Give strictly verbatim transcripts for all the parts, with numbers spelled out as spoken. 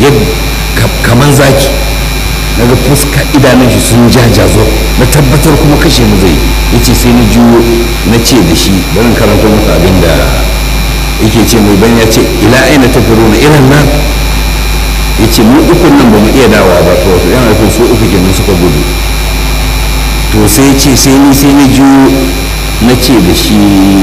kamar zaki na ga fuska idanun shi sun jajazo na tabbatar kuma kashe mu zai ya ce sai na juyo na ce da shi barin karanta muku abin da yake ce mai ban ya ce ila aina ta firo na irin nan ya ce mu ukun nan ba mu iya dawa ba to wasu yana nufin su uku kenan suka gudu to sai ce sai ni sai na juyo na ce da shi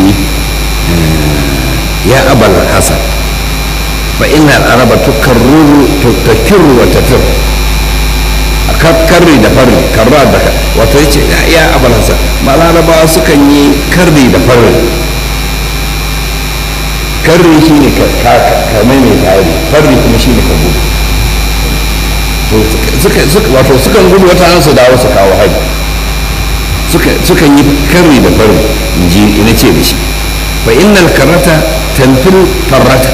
ya abal hasan fa inna al-araba tukarruru tukirru wa tatir karri da farri karra da wato yace ya abal hasan ma larabawa sukan yi karri da farri karri shine ka ka mai mai tare farri kuma shine ka gudu to suka suka wato sukan gudu wata an su dawo su kawo hari suka sukan yi karri da farri inji ina ce da shi fa innal karrata tanfil farrata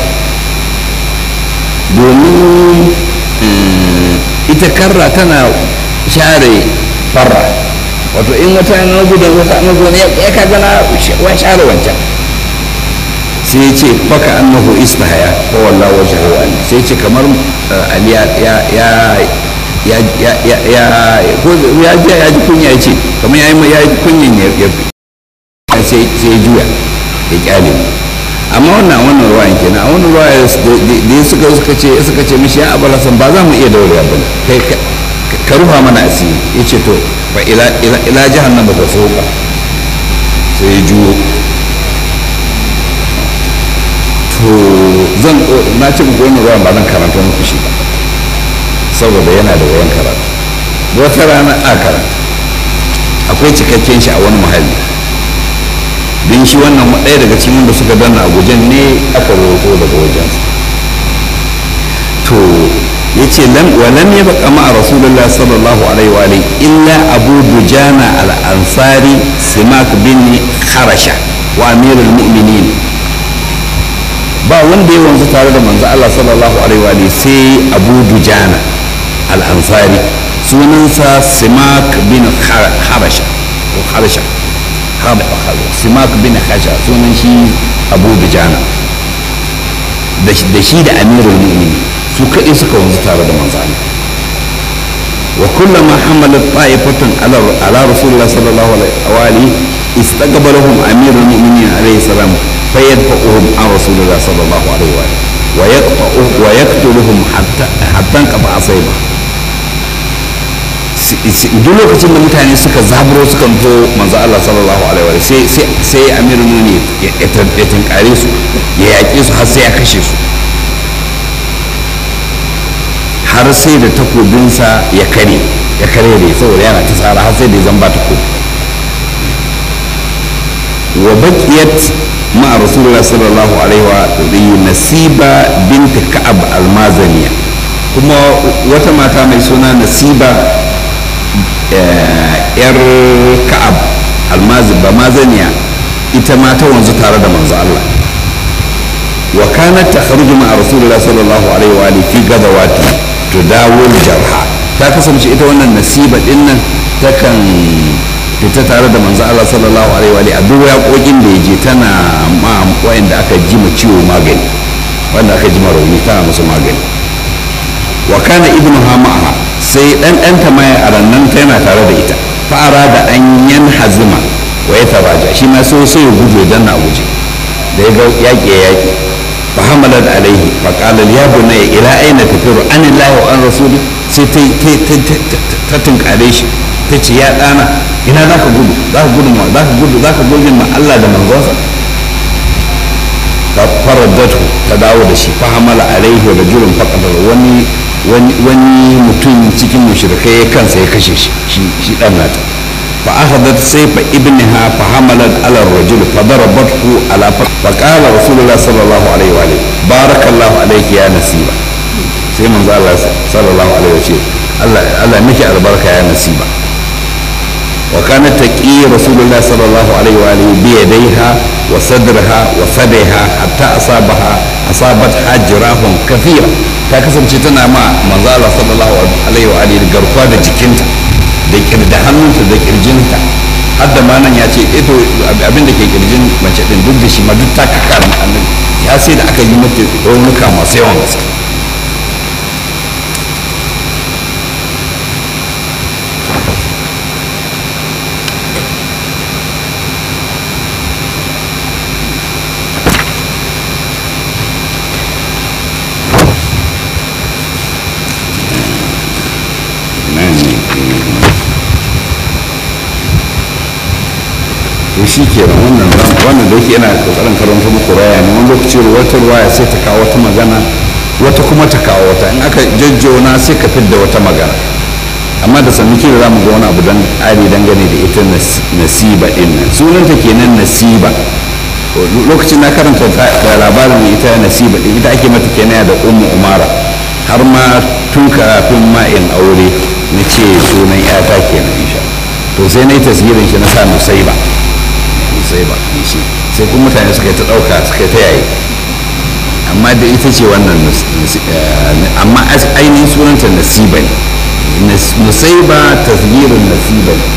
domin ita karra tana share farra wato in wata na gudun wata na gudun ya ka gana wa share wancan sai ya ce faka annahu istahaya ko wallah wa shahwan sai ce kamar ali ya ya ya ya ya ya ya ko ya ji ya ji kunya ya ce kamar ya yi ya ji kunyan ya sai sai juya ya kyale amma wannan wannan ruwayan kenan a wannan ruwaya da suka suka ce suka ce mishi ya abul hasan ba za mu iya daure abin kai ka ruha mana asiri yace to fa ila ila ila jahannama da soka sai ya juyo to zan na ce muku wannan ruwayan ba zan karanta muku shi ba saboda yana da wayan karatu wata rana a karanta akwai cikakken shi a wani muhalli don shi wannan ɗaya daga cikin da suka danna a gujen ne aka roƙo daga wajensa to ya ce wa lam ya baka ma'a rasulullah sallallahu alaihi wa alihi illa abu dujana al-ansari simak bin kharasha wa amirul mu'minin ba wanda ya wanzu tare da manzo Allah sallallahu alaihi wa alihi sai abu dujana al-ansari sunansa simak bin kharasha ko kharasha simak bin khasha sunan shi abu dujana da shi da amirul mu'minin su kaɗai suka wanzu tare da manzo Allah wa kullama hamalat ta'ifatun ala ala rasulullah sallallahu alaihi wa alihi istaqbalahum amirul mu'minin alaihi salam fayadfa'uhum an rasulullah sallallahu alaihi wa alihi wa yaqta'u wa yaqtuluhum hatta hatta qaba asayba duk lokacin da mutane suka zaburo suka zo manzo Allah sallallahu alaihi wa sai sai sai amirul mu'minin ya tankare su ya yaƙe su har sai ya kashe su har sai da takobinsa ya kare ya kare da saboda yana ta tsara har sai da ya zamba takobi wa baqiyat ma'a rasulullah sallallahu alaihi wa sallam nasiba bint ka'ab al-mazaniya kuma wata mata mai suna nasiba yar ka'ab almazib ba mazaniya ita ma ta wanzu tare da manzo Allah wa kanat takhruju ma'a rasulillah sallallahu alaihi wa alihi fi gadawati tudawul jarha ta kasance ita wannan nasiba din nan takan fita tare da manzo Allah sallallahu alaihi wa alihi a duk yaƙoƙin da yaje tana ma wanda aka ji ma ciwo magani wanda aka ji ma rauni tana musu magani wa kana ibnu hamaha sai dan ɗanta ma a rannan ta yana tare da ita fara da an yan hazima wa ya taraja shi ma sai sai ya gudu dan na guje da ya ga yaƙi ya yaƙi fa hamalat alaihi fa qala ya bunayya ila aina tafiru anillahi wa an rasuli sai ta ta tunkare shi ta ce ya ɗana ina za ka gudu za ka gudu za ka gudu za ka gudu ma Allah da manzonsa ta faraddatu ta dawo da shi fa hamala alaihi rajulun faqadar wani wani mutum cikin mushrikai kansa ya kashe shi shi dan nata fa akhadat sayfa ibnaha fa hamalat ala ar-rajul fa darabathu ala fa qala rasulullah sallallahu alaihi wa alihi barakallahu alayki ya nasiba sai manzo Allah sallallahu alaihi wa sallam Allah Allah miki albarka ya nasiba wa kana taqi rasulullah sallallahu alaihi wa alihi bi yadayha wa sadraha wa sadaiha hatta asabaha asabat hajrahum kathira ta kasance tana ma manzo Allah sallallahu alaihi wa alihi garkuwa da jikinta da kirda hannunta da kirjinta har da manan ya ce ito abin da ke kirjin mace din duk da shi ma duk ta kaka annabi ya sai da aka yi mata raunuka masu yawan gaske shi kenan wannan wannan da yake yana kokarin karanta muku raya ne wani lokaci wata ruwaya sai ta kawo wata magana wata kuma ta kawo wata in aka jajjona sai ka fidda wata magana amma da sannu kira za mu ga wani abu dan ari dangane da ita nasiba din nan sunanta kenan nasiba lokacin na karanta labarin ita nasiba din ita ake mata kenan da ummu umara har ma tun kafin ma in aure na ce sunan yata kenan insha to sai na yi tasgirin shi na sa nusaiba nusaiba shi sai kuma mutane suka yi ta ɗauka suka yi ta yayi amma da ita ce wannan amma ainihin sunanta nasiba ne nusaiba tasgirin nasiba ne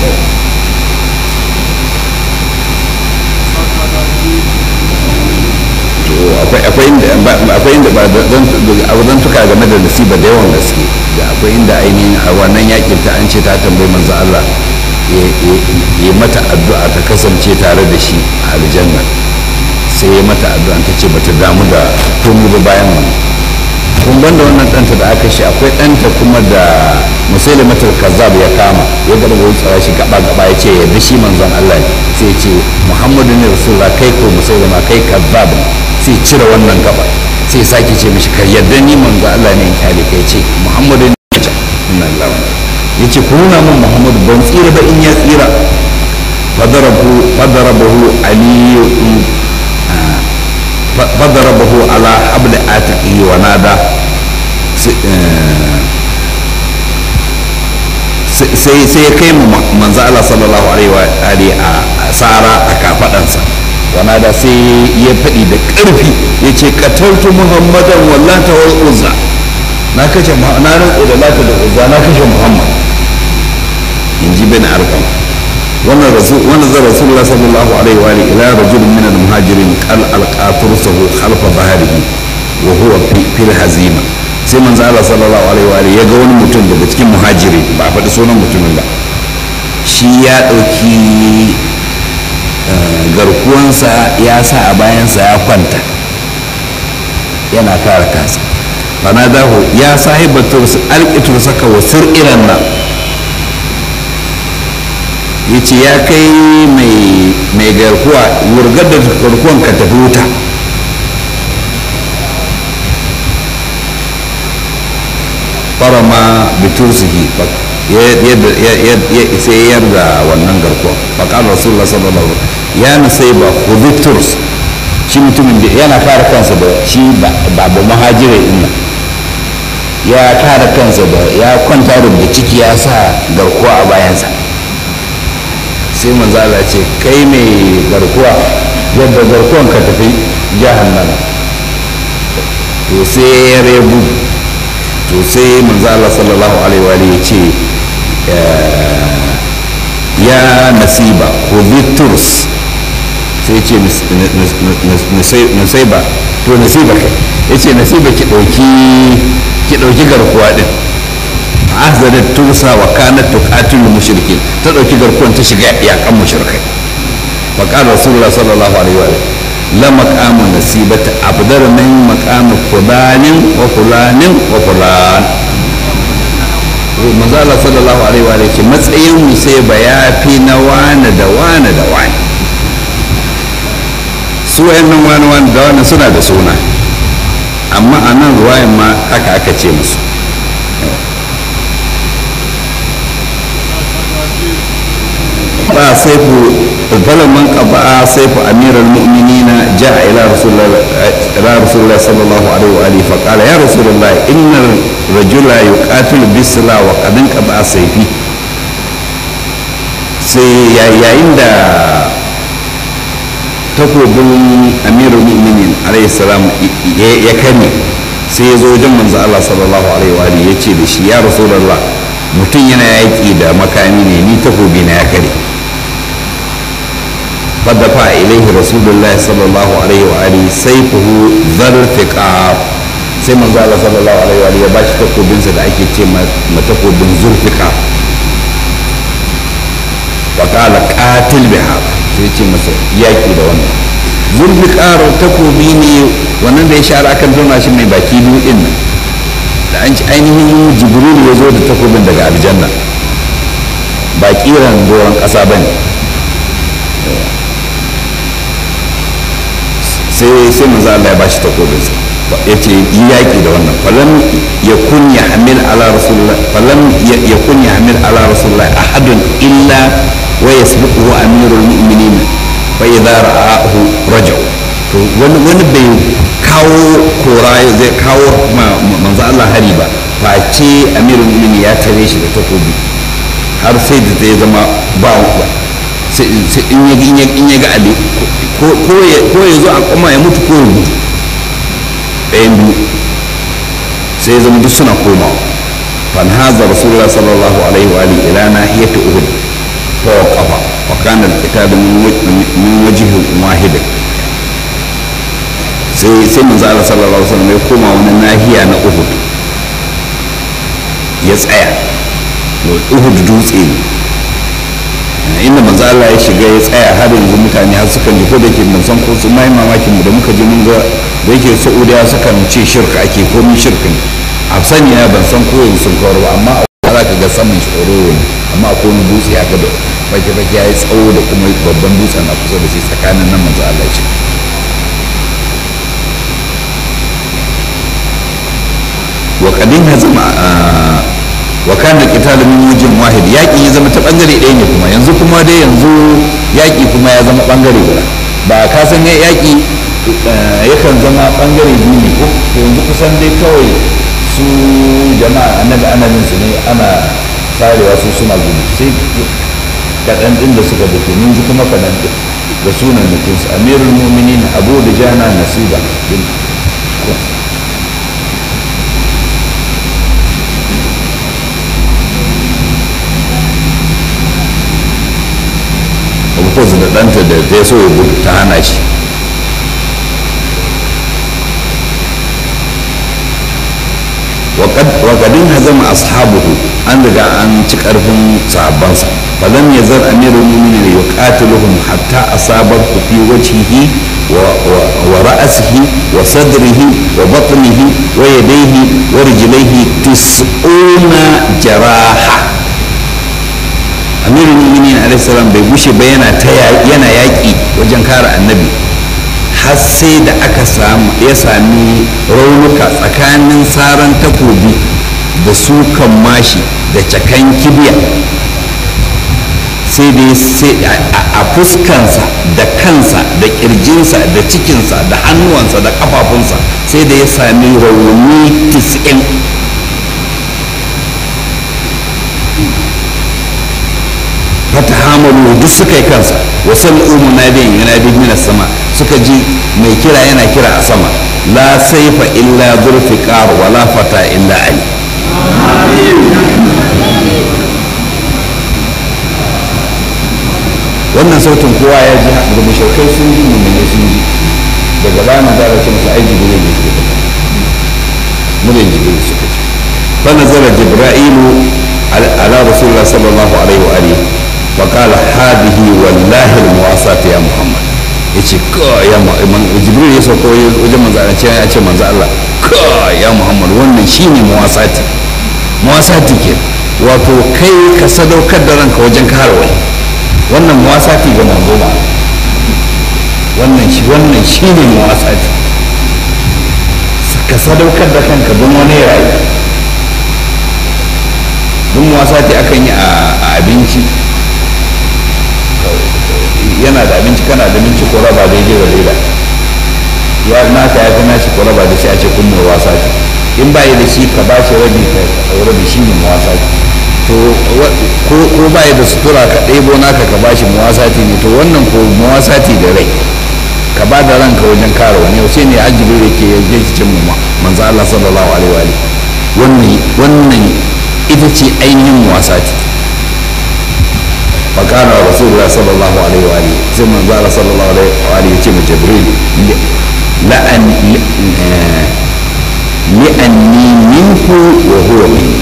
akwai inda ba zan tuka game da nasiba da yawan gaske da akwai inda ainihin a wannan yakin ta an ce ta tambayi manzo Allah ya mata addu'a ta kasance tare da shi a aljanna sai ya mata addu'a ta ce bata damu da komai ba bayan wannan kun banda wannan ɗanta da aka shi akwai ɗanta kuma da musailimatul kazzab ya kama ya garba tsara shi gaba gaba ya ce yadda shi manzon Allah sai ya ce muhammadu ne rasulullah kai ko musailima kai kazzab sai cire wannan gaba sai sake ce mishi kar yadda ni manzo Allah ne in kyale kai ce muhammadu ne ya ce inna lillahi ya ce ku nuna min muhammadu ban tsira ba in ya tsira fadarabu fadarabahu aliyu fadarabahu ala habli atiqi wa nada sai sai ya kai mu manzo Allah sallallahu alaihi wa alihi a sara a kafadansa wana da sai ya faɗi da ƙarfi ya ce kataltu muhammadan wallata wal uzza na kashe na rantsa da lata da uzza na kashe muhammad in ji bin arkam wannan rasul wannan zan rasulullah sallallahu alaihi wa alihi ila rajulin min al muhajirin qal alqatursahu khalfa bahrihi wa huwa fil hazima sai manzo Allah sallallahu alaihi wa alihi ya ga wani mutum daga cikin muhajiri ba faɗi sunan mutumin ba shi ya ɗauki garkuwansa ya sa a bayansa ya kwanta yana kare kansa fana dahu ya sahibatar alƙitar saka wa sir'iran nan ya ce ya kai mai garkuwa wurgar da garkuwan ka tafi wuta farama bitursihi sai yarda wannan garkuwa faƙar rasulullah sallallahu alaihi ya nasai ba hudu turs shi mutumin da yana kare kansa da shi babu mahajirai inna ya kare kansa da ya kwanta da ciki ya sa garkuwa a bayansa sai manzo Allah ce kai mai garkuwa yadda garkuwan ka tafi jahannama to sai ya rebu to sai manzo Allah sallallahu alaihi wa alihi ya ce ya nasiba huditurs sai ce nasiba to nasiba kai ya ce nasiba ki ɗauki ki ɗauki garkuwa ɗin a azadat tursa wa kanat tuqatil mushrikin ta ɗauki garkuwan ta shiga yakan mushrikai wa qala rasulullah sallallahu alaihi wa sallam la maqamu nasibata afdal min maqami fulanin wa fulanin wa fulan manzo Allah sallallahu alaihi wa sallam matsayin mu sai ba yafi na wani da wani da wani su wayannan wani wani da wani suna da suna amma a nan ruwayan ma haka aka ce musu ba sai ku فلما قضى سيف امير المؤمنين جاء الى رسول الله الى رسول الله صلى الله عليه واله فقال يا رسول الله ان الرجل يقاتل بالسلاح وقد انقضى سيفي sai yayin da takobin amirul mu'minin alayhi salam ya kame sai ya zo wajen manzo Allah sallallahu alaihi wa alihi yace da shi ya rasulullah mutum yana yaki da makami ne ni takobi na ya kare فدفع إليه رسول الله صلى الله عليه وآله سيفه ذر الفقار سيما قال صلى الله عليه وآله يباش تقوبين سدعيك تيما تقوبين ذر الفقار وقال قاتل بهذا سيتي مثلا ياكي دوانا ذر الفقار تقوبيني wannan da ya shara akan zauna shi mai baki biyu din nan da an ci ainihin jibril ya zo da takobin daga aljanna ba kiran doron ƙasa ba ne sai sai manzo Allah ya bashi takobinsa ya ce yi yaƙi da wannan falam ya kun ya hamil ala rasulullah falam ya kun ya hamil ala rasulullah ahadun illa wa yasbiquhu amirul mu'minin fa idza ra'ahu raja'u to wani wani bai kawo kora zai kawo manzo Allah hari ba face amirul mu'minin ya tare shi da takobi har sai da zai zama ba sai in ya ga ali ko ya zo a kuma ya mutu ko ya mutu ɗayan biyu sai zama duk suna komawa fan haza rasulullah sallallahu alaihi wa alihi ila nahiyati uhud fa waqafa wa kana al-qital min wajhin wahid sai sai manzo Allah sallallahu alaihi wasallam ya koma wani nahiya na uhud ya tsaya uhud dutse ne inda manzo Allah ya shiga ya tsaya har yanzu mutane har sukan ji ko da ke mun san ko su mai mamakin mu da muka ji mun ga da yake Saudiya sukan ce shirka ake ko min shirka ne a sani na ban san ko yanzu sun kawar ba amma a za ka ga saman tsoro ne amma akwai wani dutse haka da fake fake ya yi tsawo da kuma babban dutsen a kusa da shi tsakanin nan manzo Allah ya ce wa kadin hazama wa kana qitalu min wajhin wahid yaki ya zama ta bangare ɗaya ne kuma yanzu kuma dai yanzu yaki kuma ya zama bangare guda ba ka san yaki yakan zama bangare biyu ne ko yanzu kusan dai kawai su jama'a annabi annabin su ne ana sarewa su suna gudu sai kaɗan ɗin da suka dake mun ji kuma kaɗan ɗin da sunan nufinsu amirul mu'minin abu da jana nasiba abubuwan da ɗanta da ta so ya gudu ta hana shi wakadin hazama ashabuhu an riga an ci karfin sahabbansa falam yazar amirul mu'minin yuqatiluhum hatta asabahu fi wajhihi wa ra'sihi wa sadrihi wa batnihi wa yadayhi wa rijlaihi tis'una jaraha amirul mu'minin alaihi salam bai gushe ba yana ta yana yaki wajen kare annabi har sai da aka samu ya sami raunuka tsakanin saran takobi da sukan mashi da cakan kibiya sai dai a fuskansa da kansa da kirjinsa da cikinsa da hannuwansa da kafafunsa sai da ya sami rauni tis'in fata hamalu duk suka yi kansa wasan umunadin yunadi minas sama suka ji mai kira yana kira a sama la saifa illa zulfiqar wala fata illa ali wannan sautin kowa ya ji da mushrikai sun ji mummune sun ji daga bana da rashin su aiki gure ne ke murin jibril suka ce fa nazara jibra'ilu ala rasulullah sallallahu alaihi wa alihi فقال هذه والله المواساة يا محمد yace ka ya jibril ya sauko wajen manzo Allah ce ya ce manzo Allah ka ya Muhammad wannan shine muwasati muwasati ke wato kai ka sadaukar da ranka wajen kare wani wannan muwasati ga manzo ba wannan shi wannan shine muwasati ka sadaukar da kanka don wani rayu don muwasati akan yi a abinci yana da abinci kana da abinci ko raba da yake da ya naka ya fi nashi ko raba da shi a ce kun mai wasa in ba yi da shi ka ba shi rabi ka rabi shi ne wasa to ko ba yi da sutura ka ɗebo naka ka ba shi muwasati ne to wannan ko muwasati da rai ka ba da ranka wajen kare wani yau sai ne ajibi da ke yake cikin mu manzo Allah sallallahu alaihi wa alihi wannan wannan ita ce ainihin muwasati فقال رسول الله صلى الله عليه وآله زي ما قال صلى الله عليه وآله يتم جبريل لأن لأني منه وهو مني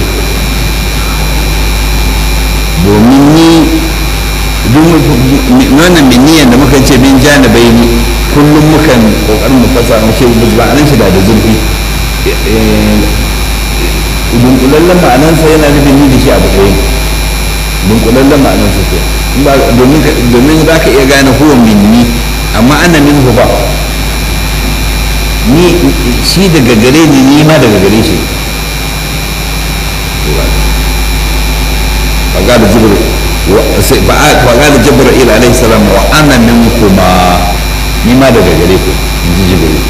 domin ni wannan miniyan da muka ce min janibai ne kullum mukan kokarin mu fasa mu ce ma'anar shi da da zurfi dunkulallen ma'anarsa yana nufin ni da shi abu ɗaya dunkulallen ma'anar su ke domin za ka iya gane huwa minni amma ana min ba ni shi daga gare ni ni ma daga gare shi faga da jibril faga da jibril alaihi salam wa ana min kuma ni ma daga gare ku in ji jibril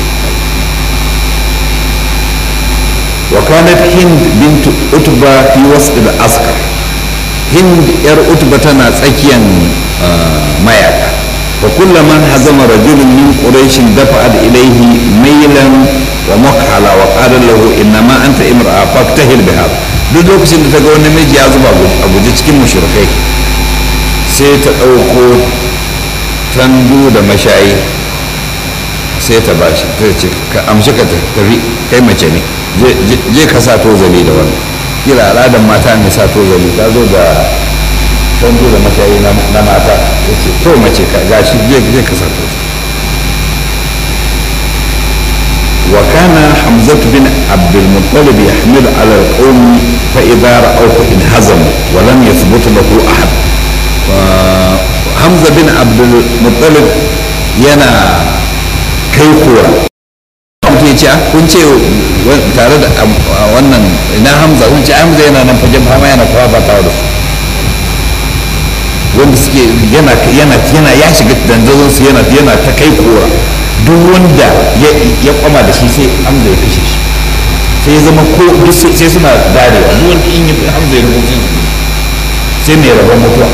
wa kanat hind bint utba fi wasd al-asqar hind yar utba tana tsakiyan mayaka wa kullama hazama rajulun min quraish dafa'at ilayhi maylan wa maqhala wa qala lahu innama anta imra'a faktahil biha duk lokacin da ta ga wani miji ya zuba a guje cikin mushrikai sai ta dauko tandu da mashayi sai ta bashi ta ce ka amshi ka tafi kai mace ne je ka sa tozali da wannan kira al'adar mata ne sa tozali ta zo da tandu da mashayi na mata ya ce to mace ka gashi je ka sa tozali wa kana hamzatu bin abdul muttalib yahmilu ala alqawm fa idha ra'awhu inhazamu wa lam yathbut lahu ahad hamza bin abdul muttalib yana kai kora mutum ya ce kun ce tare da wannan ina hamza kun ce hamza yana nan fagen fama yana kawo ba tawa da su wanda suke yana yana yana ya shiga dandazon su yana yana ta kai kora duk wanda ya kwama da shi sai hamza ya kashe shi sai ya zama ko duk sai suna darewa duk wanda in ya hamza ya rubuce sai mai rabon mutuwa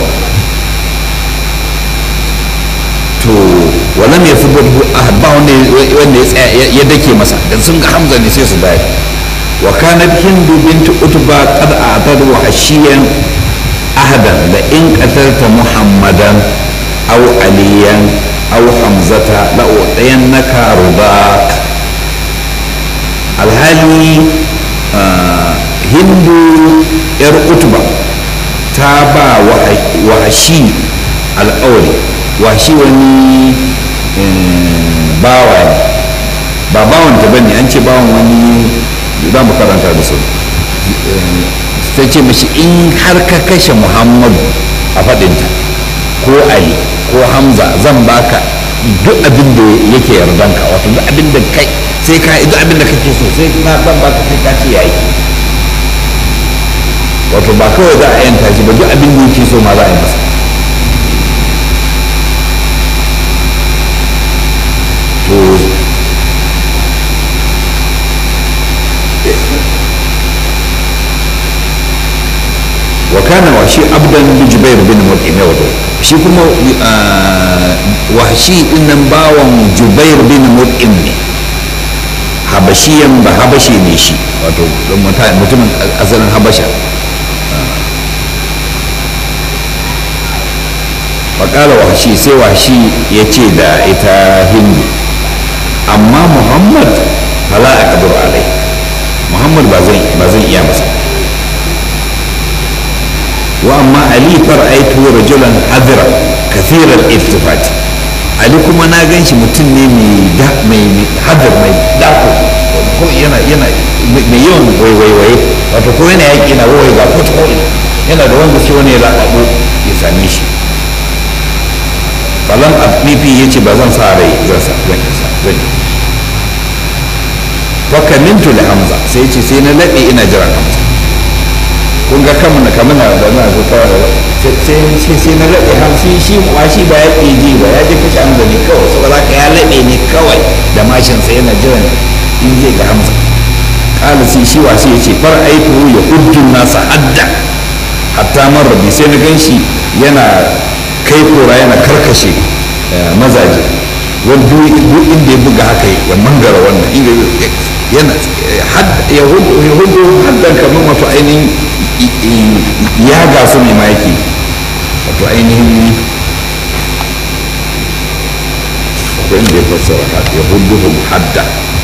to walam ya fi gudu ahad ba wanda ya tsaya ya dake masa dan sun ga hamza ne sai su dare wa kanat hindu bint utba qad a'tad wa hashiyan ahadan la in qatalta muhammadan aw aliyan aw hamzata la utayannaka rudak alhali hindu yar utba ta ba wa hashi al'auri wa shi wani bawa ne ba bawan ta bane an ce bawan wani za mu karanta da su ta ce mashi in har ka kashe muhammadu a faɗinta ko ali ko hamza zan baka duk abin da yake yardanka wato duk abin da kai sai ka duk abin da kake so sai na zan baka sai ka ce yayi wato ba kawai za a yanta shi ba duk abin da yake so ma za a yi masa وكان وحشي عبدا لجبير بن مطعم يوضو شي كما وحشي إنن باوان جبير بن مطعم حبشيا بحبشي نيشي wato mutumin asalin habasha faƙala washi sai washi ya ce da ita hindu amma muhammad fala a ƙadur alai muhammad ba zan iya masa wa amma ali far'aitu rajulan hadira kathiral iltifat ali kuma na gan shi mutum ne mai hadir mai dako ko yana yana mai yawan waiwaiwaye wato ko yana yaƙi na wai ga ko ta yana da wanda sai wani ya laɓaɓo ya same shi falam abibi ya ce ba zan sa rai zan sa zan sa zan wa kamintu li hamza sai ya ce sai na laɓe ina jiran hamza kun ga kan na kamar da na zo kawai sai sai na laɓe hamsi shi ma shi ba ya ƙiji ba ya je kashe hamza ne kawai saboda ka ya laɓe ne kawai da mashin sai yana jiran in zai ga hamza kala sai shi wasu ya ce far aiku ya uddun nasa hadda hatta marrabi sai na gan shi yana kai kora yana karkashe mazaje wani duk inda ya buga haka ya mangara wannan inda yana ya hudu haddan kamar wato ainihin ya gasu ne ma yake wato ainihin akwai inda ya fassara ya hudu hadda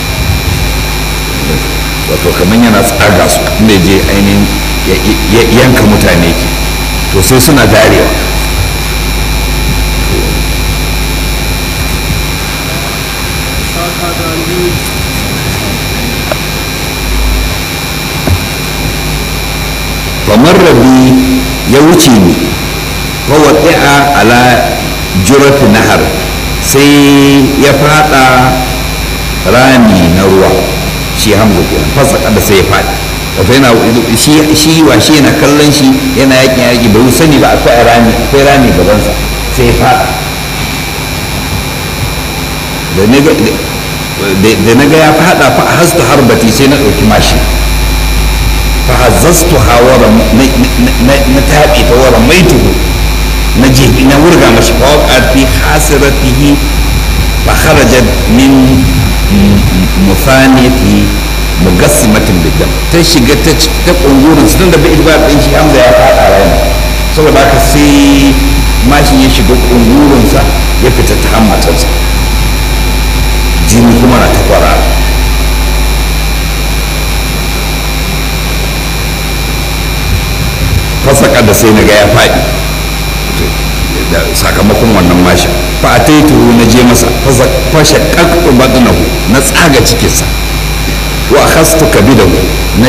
wato kamar yana tsaga su inda je ainihin yanka mutane ke to sai suna darewa famar rabi ya wuce ni wa waqi'a ala jurati nahar sai ya fada rami na ruwa shi hamza kenan fasaka da sai ya fadi wato yana shi shi wa shi yana kallon shi yana yakin yaki bai sani ba akwai rami akwai rami gaban sa sai ya fada da ne da na ga ya fada fa hastu harbati sai na dauki mashi fa hazzastu hawara na tabi ta wara maituhu na jebi na wurga mashi fa waqat fi hasiratihi fa kharajat min mufaniyati mugassimatin bidam ta shiga ta ta kungurin sun da bai ba din shi Hamza ya fada rayuwa saboda haka sai mashin ya shiga kungurin sa ya fita ta hammatarsa jini kuma na ta kwara fasaka da sai na ga ya faɗi da sakamakon wannan mashin fa a taituhu na je masa fashe kakku badnahu na tsaga cikinsa wa khastu kabidahu na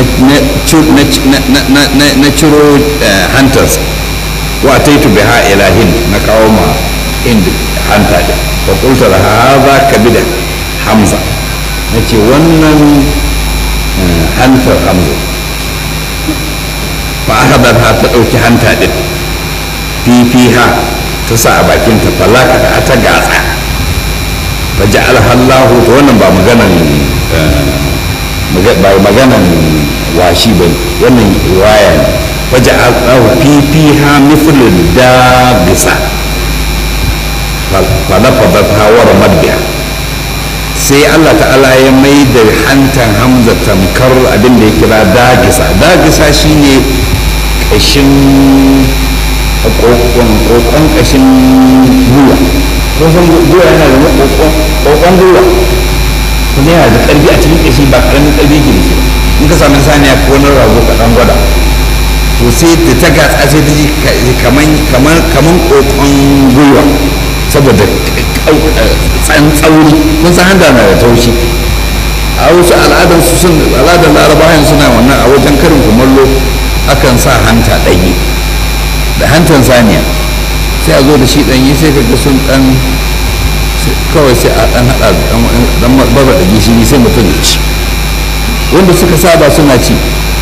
na ciro hantarsa wa taitu biha ilahin na kawo ma inda hanta da wa qultu hadha kabida hamza nace wannan hantar hamza fa akhadha ta dauki hanta din fifiha ta sa a bakinta falaka ta ta gatsa fa ja'ala Allahu to wannan ba maganan ba maganan washi ba wannan riwaya ne fa ja'ala Allahu fifiha mithlu dabisa falafadatha wa ramadha sai Allah ta'ala ya mai da hantan Hamza tamkar abin da ya kira dagisa dagisa shine kashin kokon kashin gwiwa kun san gwiwa yana da kokon gwiwa kuma yana da karfi a cikin kashi ba karamin karfi ke da shi in ka sami saniya ko wani rago ka dan gwada to sai da ta gatsa sai ta ji kaman kaman kaman kokon gwiwa saboda tsantsauri kun san handa na da taushi a wasu al'adar su sun al'adar larabawan suna wannan a wajen karin kumallo akan sa hanta ɗanye da hantan saniya sai a zo da shi ɗanye sai ka ga sun ɗan kawai sai a ɗan haɗa ɗan barba da gishiri sai mutum ya ci wanda suka saba suna ci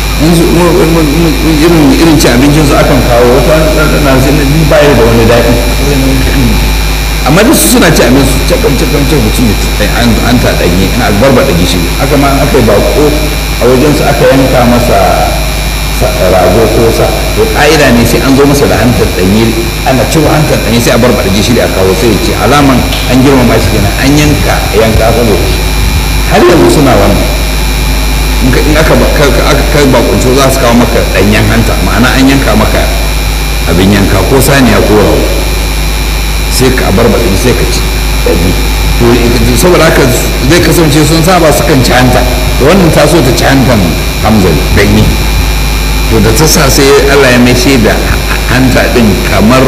irin irin ci abincinsu akan kawo wata na sai na bayar da wani daɗi amma da su suna ci abin su cakam cakam cakam mutum ya an ta ɗanye ina barba da gishiri aka ma aka yi bako a wajensu aka yanka masa rago ko sa to ka'ida ne sai an zo masa da hantar ɗanye ana cewa hantar ɗanye sai a bar baɗa gishiri a kawo sai ya ce alaman an girmama shi kenan an yanka yanka saboda shi har yanzu suna wannan in aka kai bakunci za su kawo maka ɗanyen hanta ma'ana an yanka maka abin yanka ko saniya ko rago sai ka bar baɗa sai ka ci ɗabi to saboda haka zai kasance sun saba su kan ci hanta da wannan taso ta ci hantan hamza ɗanye to da ta sa sai Allah ya mai da hanta din kamar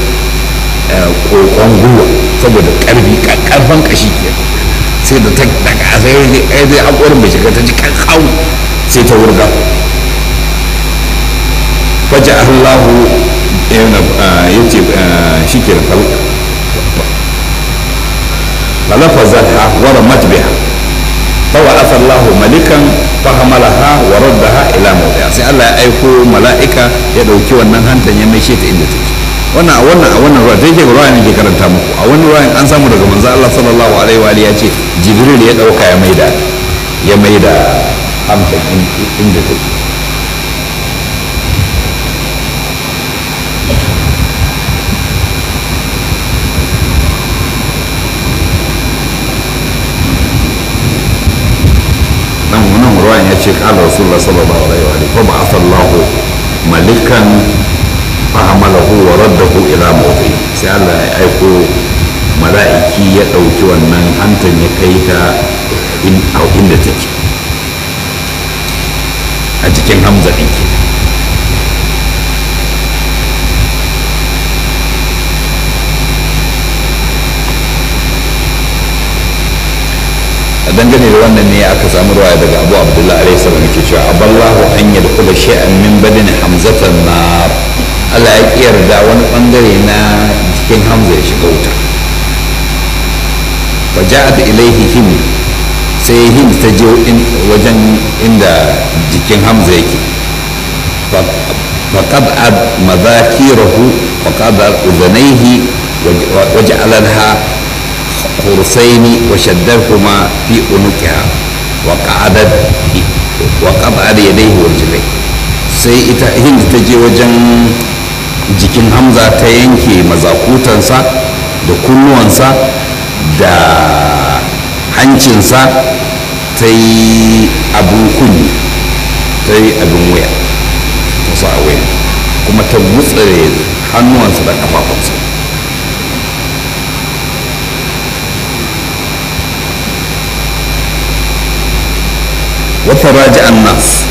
kokon gwiwa saboda karfi karfan kashi ke sai da ta daga sai ya zai haƙorin bai shiga ta ji kankau sai ta wurga faja Allahu ya ce shi ke da falafazatha wa ramat biha فوعث الله ملكا فحملها وردها الى موضعها sai Allah ya aiko mala'ika ya dauki wannan hantan ya mai ta inda take wannan a wannan a wannan ruwa take ruwa ne ke karanta muku a wannan ruwa an samu daga manzo Allah sallallahu alaihi wa alihi ya ce Jibril ya dauka ya maida ya maida hantan inda take ruwan ya ce kala rasulullah sallallahu alaihi wa alihi fa ba'atha Allah malikan fa hamalahu wa raddahu ila mawdi sai Allah ya aiko mala'iki ya dauki wannan hantan ya kai ta in a inda take a cikin Hamza din ke dangane da wannan ne aka samu ruwaya daga Abu Abdullah alaihi salam yake cewa aballahu an yadkhula shay'an min badani hamzatan nar Allah ya ƙi yarda wani ɓangare na jikin Hamza ya shiga wuta. fa ja'at ilaihi hind, sai hind ta je wajen inda jikin Hamza yake. fa qad'at madhakirahu wa qad'at udhanayhi wa ja'ala laha khursaini wa shaddahuma fi unuqiha wa qa'adat wa qad'at yadayhi wa rijlayhi. sai ita hind ta je wajen jikin Hamza ta yanke mazakutansa da kunnuwansa da hancinsa, ta yi abin kunni, ta yi abin wuya ta sa a wuya, kuma ta gutsare hannuwansa da kafafunsa. wata raji an nas,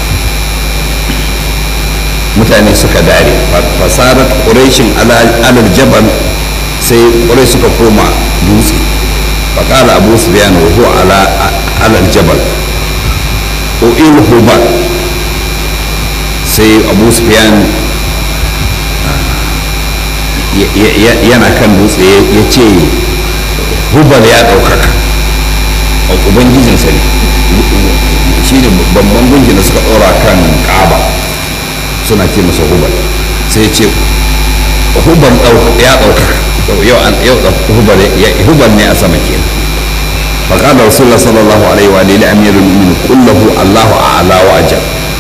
mutane suka dare, fasarar ƙureshin alal jabal, sai ƙurai suka koma dutse. faƙala abu sufyan wa huwa alal jabal u'il hubal, sai abu sufyan yana kan dutse ya ce hubal ya ɗaukaka, a ubangijinsa ne, shi ne babban gungi da suka ɗora kan ƙaba, suna ce masa hubal. sai ce hubal ya ɗaukaka, yau hubal ne a sama kenan. faƙaɗa rasulullah sallallahu alaihi wa alihi amirul mu'minin qul lahu allahu a'la wa ajal.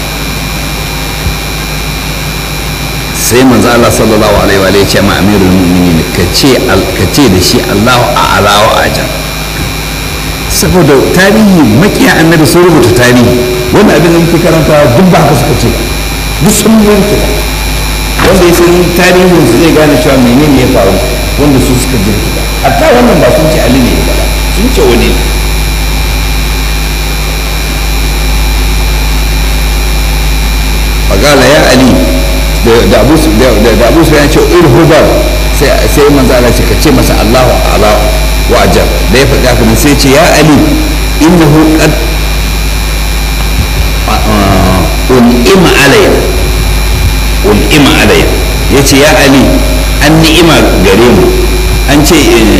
sai manzo Allah sallallahu alaihi wa alihi ya ce ma amirul mu'minin ka ce ka ce da shi allahu a'la wa ajal, saboda tarihi makiya annabi sun rubuta tarihi. wannan abin da muke karanta duk ba haka suka ce ba, duk sun yanke ba. wanda ya san tarihin su zai gane cewa menene ya faru, wanda su suka jirgita. hatta wannan ba sun ce Ali ne ba, sun ce wani ne. fagala ya Ali da Abu da Abu Sufyan ce irhubal, sai sai manzo Allah ce ka ce masa Allahu a'la wa ajal. da ya faɗa haka sai ce ya Ali innahu qad un'ima alayya un'ima alayya, ya ce ya Ali an ni'ima gare mu, an ce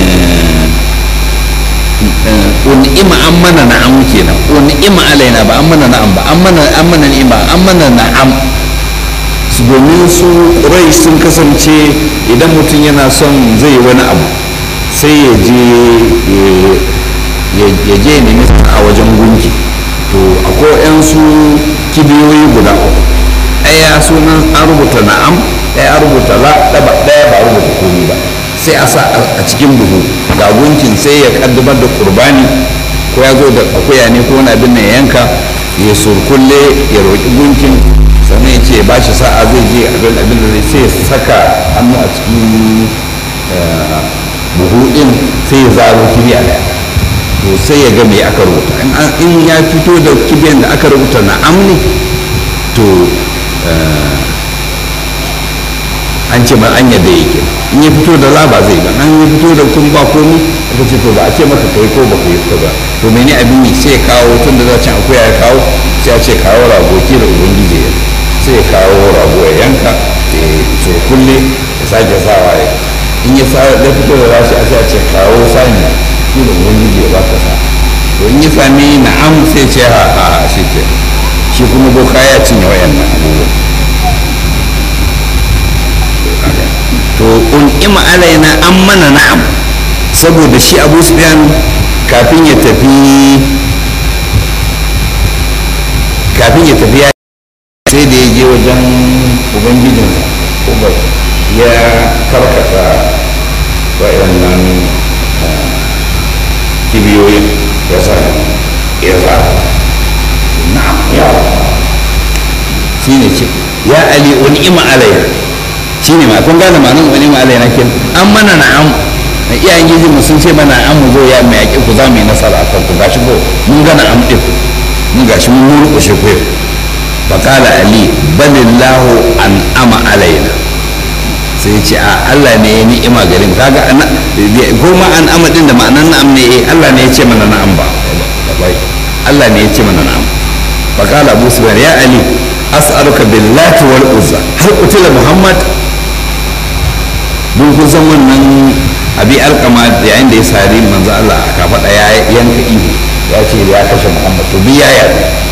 un'ima an mana na'am kenan, un'ima alaina ba an mana na'am ba, an mana an mana ni'ima an mana na'am. su domin su ƙurai sun kasance idan mutum yana son zai wani abu sai ya je ya je nemi a wajen gunki. to akwai 'yan su kibiyoyi guda uku, ɗaya sunan an rubuta na'am, ɗaya an rubuta la, ɗaya ba rubuta komi ba, sai a sa a cikin buhu ga gunkin, sai ya kaddamar da kurbani, ko ya zo da akuya ne ko wani abin nan yanka, ya surkulle ya roƙi gunkin, sannan ya ce ba shi sa'a zai je abin abin da sai ya saka hannu a cikin buhu ɗin, sai ya zaro kibiya ɗaya. to sai ya ga me aka rubuta, in ya fito da kibiyan da aka rubuta na'am ne, to an ce ba an yadda yake. in ya fito da laba zai ba, an ya fito da kun ba komi aka ce to ba a ce maka kai ko ba ku yi ba, to mene abin yi, sai ya kawo tun da zacin akuya ya kawo, sai ya ce kawo rago ki da ubangiji ya, sai ya kawo rago ya yanka ya kulle ya sake sawa ya, in ya sa da fito da rashi a sai a ce kawo sani ki da ubangiji ya baka sa. to in ya sami na'am sai ce ha ha shi ke, shi kuma boka ya cinye wayannan abubuwan. to un'ima alaina an mana na'am, saboda shi Abu Sufyan kafin ya tafi kafin ya tafi ya sai da ya je wajen ubangijinsa kuma ya karkata wayannan kibiyoyin ya sa ya sa na'am ya shi ne ce ya Ali un'ima alaina, shi ne ma kun gane ma'anin wani ma'alai na kin an mana na'am, na iyayen gizi mu sun ce mana an mu zo ya mai yaƙi ku za mu yi nasara a kanku, gashi ko mun gana am ɗin, mun gashi mun murƙushe ku yau. faƙala Ali balillahu an ama alaina, sai ya ce a Allah ne ya ni'ima garin, kaga ko ma an ama ɗin da ma'anan na'am ne, eh Allah ne ya ce mana na'am ba, Allah ne ya ce mana na'am. faƙala Abu Sufyan ya Ali as'aluka billati wal uzza hal qutila Muhammad, don kun san wannan abi alkama yayin da ya sari manzo Allah a kafaɗa ya yanka ihu ya ce ya kashe Muhammad to biya ya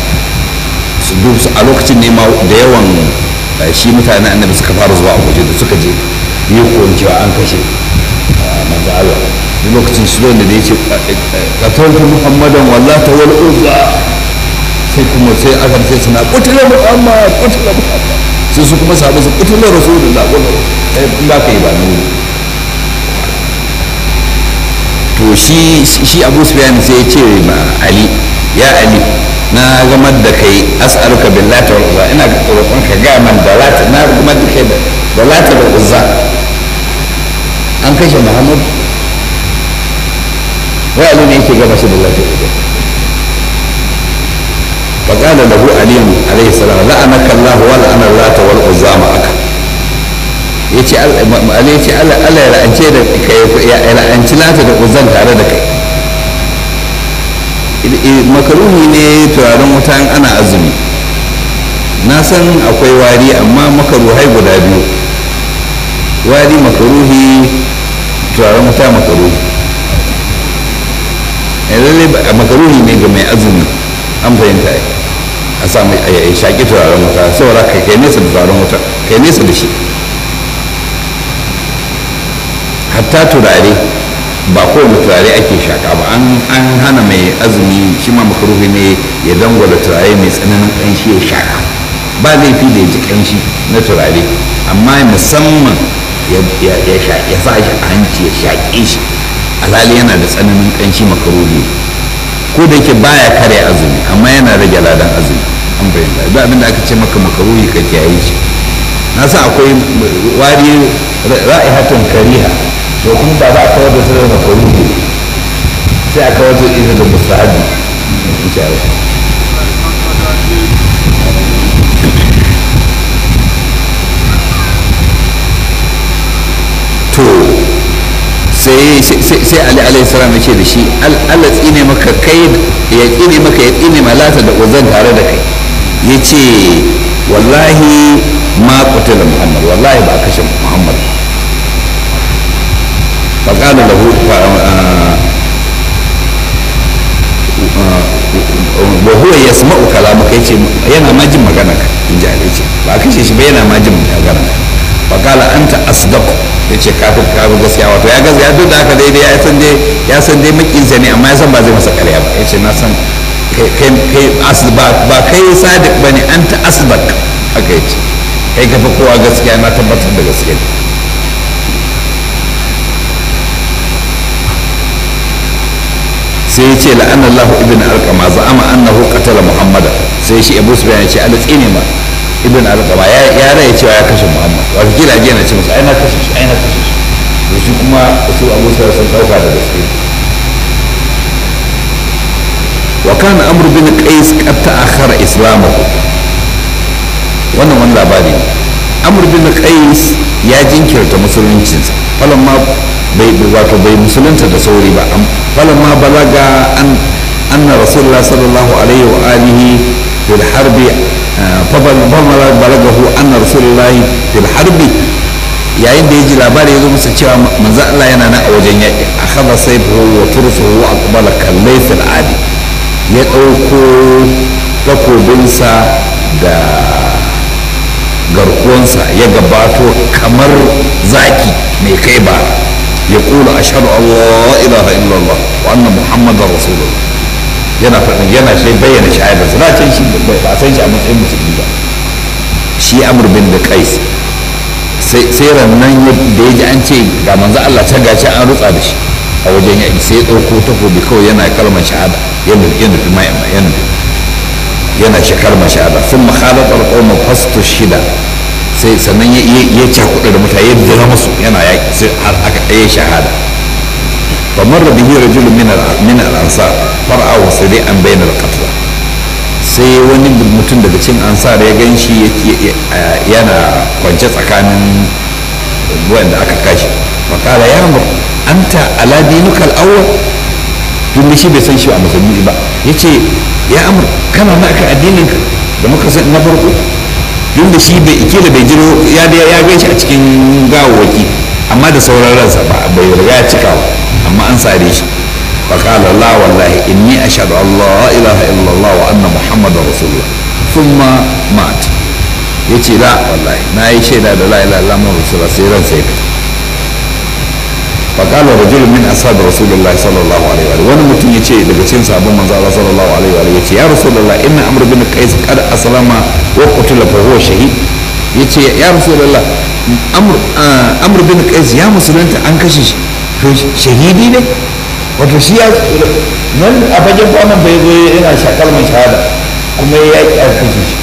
a lokacin ne ma da yawan shi mutane annabi suka fara zuwa a guje da suka je yi kuwan cewa an kashe manzo Allah da lokacin shi da ya ce qataltu Muhammadan wallata wal uzza sai kuma sai aka ce suna qutila Muhammad qutila Muhammad sai su kuma sabu su qutila rasulullah sai ba kai ba ne to shi shi Abu Sufyan sai ya ce ma Ali ya Ali na gamar da kai as'aluka billahi wal uzza ina roƙon ka ga man da lata na gamar da kai da lata da uzza an kashe Muhammad wai Ali ne yake gaba shi da lata da uzza فقال له علي عليه السلام لعنك الله ولعن اللات والعزى معك yace Ali yace Allah Allah ya la'ance da kai ya la'anci lata da uzan tare da kai makaruhi ne turaren wuta ana azumi na san akwai wari amma makaruhai guda biyu wari makaruhi turaren wuta makaruhi lalle makaruhi ne ga mai azumi an fahimta a samu a shaƙi turaren wuta saboda kai kai nesa da turaren wuta kai nesa da shi hatta turare ba kowane turare ake shaƙa ba an hana mai azumi shi ma makaruhi ne ya dangwala turare mai tsananin ƙanshi ya shaƙa ba laifi da ya ji ƙanshi na turare amma musamman ya sa shi a hanci ya shaƙe shi alhali yana da tsananin ƙanshi makaruhi ko da yake baya kare azumi amma yana rage ladan azumi an bayyana duk abin da aka ce maka makaruhi ka kiyaye shi na san akwai wari ra'ihatun kariha to kuma ba za a kawar da ta da makaruhi sai a kawar da ita da mustahabi insha Allah to sai sai Ali alaihi salam ya ce da shi Allah tsine maka kai ya tsine maka ya tsine malata da uzan tare da kai ya ce wallahi ma qutila Muhammad wallahi ba kashe Muhammad fa qala lahu wa huwa yasma'u kalamaka yace yana ma jin magana ka in ji Ali ce ba kashe shi ba yana ma jin magana ka fa qala anta asdaq ya ce kafin kafin gaskiya wato ya gaskiya duk da haka daidai ya san dai ya san dai makinsa ne amma ya san ba zai masa karya ba ya ce na san kai kai ba kai sadiq bane anta asdaq haka ya ce kai kafa kowa gaskiya na tabbatar da gaskiya sai ya ce la'anna Allah ibn alqama za'ama annahu qatala muhammada sai shi Abu Sufyan ya ce Allah tsine ma ibn alqama ya ya rai cewa ya kashe muhammad wato kila je na ce musu ai na kashe shi ai na kashe shi to shi kuma su Abu Sufyan sun dauka da gaske wa kana amr bin qais qad ta'akhkhara islamahu wannan wannan labari amr bin qais ya jinkirta musuluncinsa falamma bai wato bai musulunta da sauri ba falamma balaga an anna rasulullah sallallahu alaihi wa alihi fil harbi فبلغه أن رسول الله في الحرب yayin da ya ji labari ya zo masa cewa manzo Allah yana nan a wajen yaƙi akhadha sayfahu wa tursuhu wa aqbala kallayf al-adi ya ɗauko takobinsa da garkuwansa ya gabato kamar zaki mai kai ba ya kula ashhadu an la ilaha illallah wa anna muhammadar rasulullah yana faɗin yana shi bayyana shahadarsa na can shi ba a san shi a matsayin musulmi ba shi amur bin da kais sai rannan da ya ji an ce ga manzo Allah ta gaci an rutsa da shi a wajen yaƙi sai ya ɗauko takobi kawai yana kalmar shahada yana nufi mai yana yana shi kalmar shahada sun makhalatar ƙaumar fasto shida sai sannan ya cakuɗa da mutane ya dira musu yana yaƙi sai har aka ɗaya shahada فمر به رجل من من الانصار فرعه سريعا بين القتلى sai wani mutum daga cikin ansar ya gan shi yana kwance tsakanin wanda aka kashe fakala ya amur anta ala dinukal awwal tun da shi bai san shi a musulmi ba ya ce ya amur kana na aka addinin ka da muka san na farko tun da shi bai ikila bai jiro ya gan shi a cikin gawawaki amma da sauran ransa ba bai riga ya cika ba amma an sare shi فقال لا والله إني أشهد أن لا إله إلا الله وأن محمد رسول الله ثم مات يتي لا والله ما أي شيء لا لا إله إلا الله رسول الله سيرا سيكت فقال رجل من أصحاب رسول الله صلى الله عليه وآله وأنا متن يتي لقتين صحابة من صلى الله عليه وآله يتي يا رسول الله إن أمر بن قيس قد أسلم وقتل فهو شهيد يتي يا رسول الله أمر آه أمر بن قيس يا مسلم أنكشش شهيدي ne wato shi ya nan a fagen kwanan bai zo yana shakar mai shahada kuma ya yi a kashe shi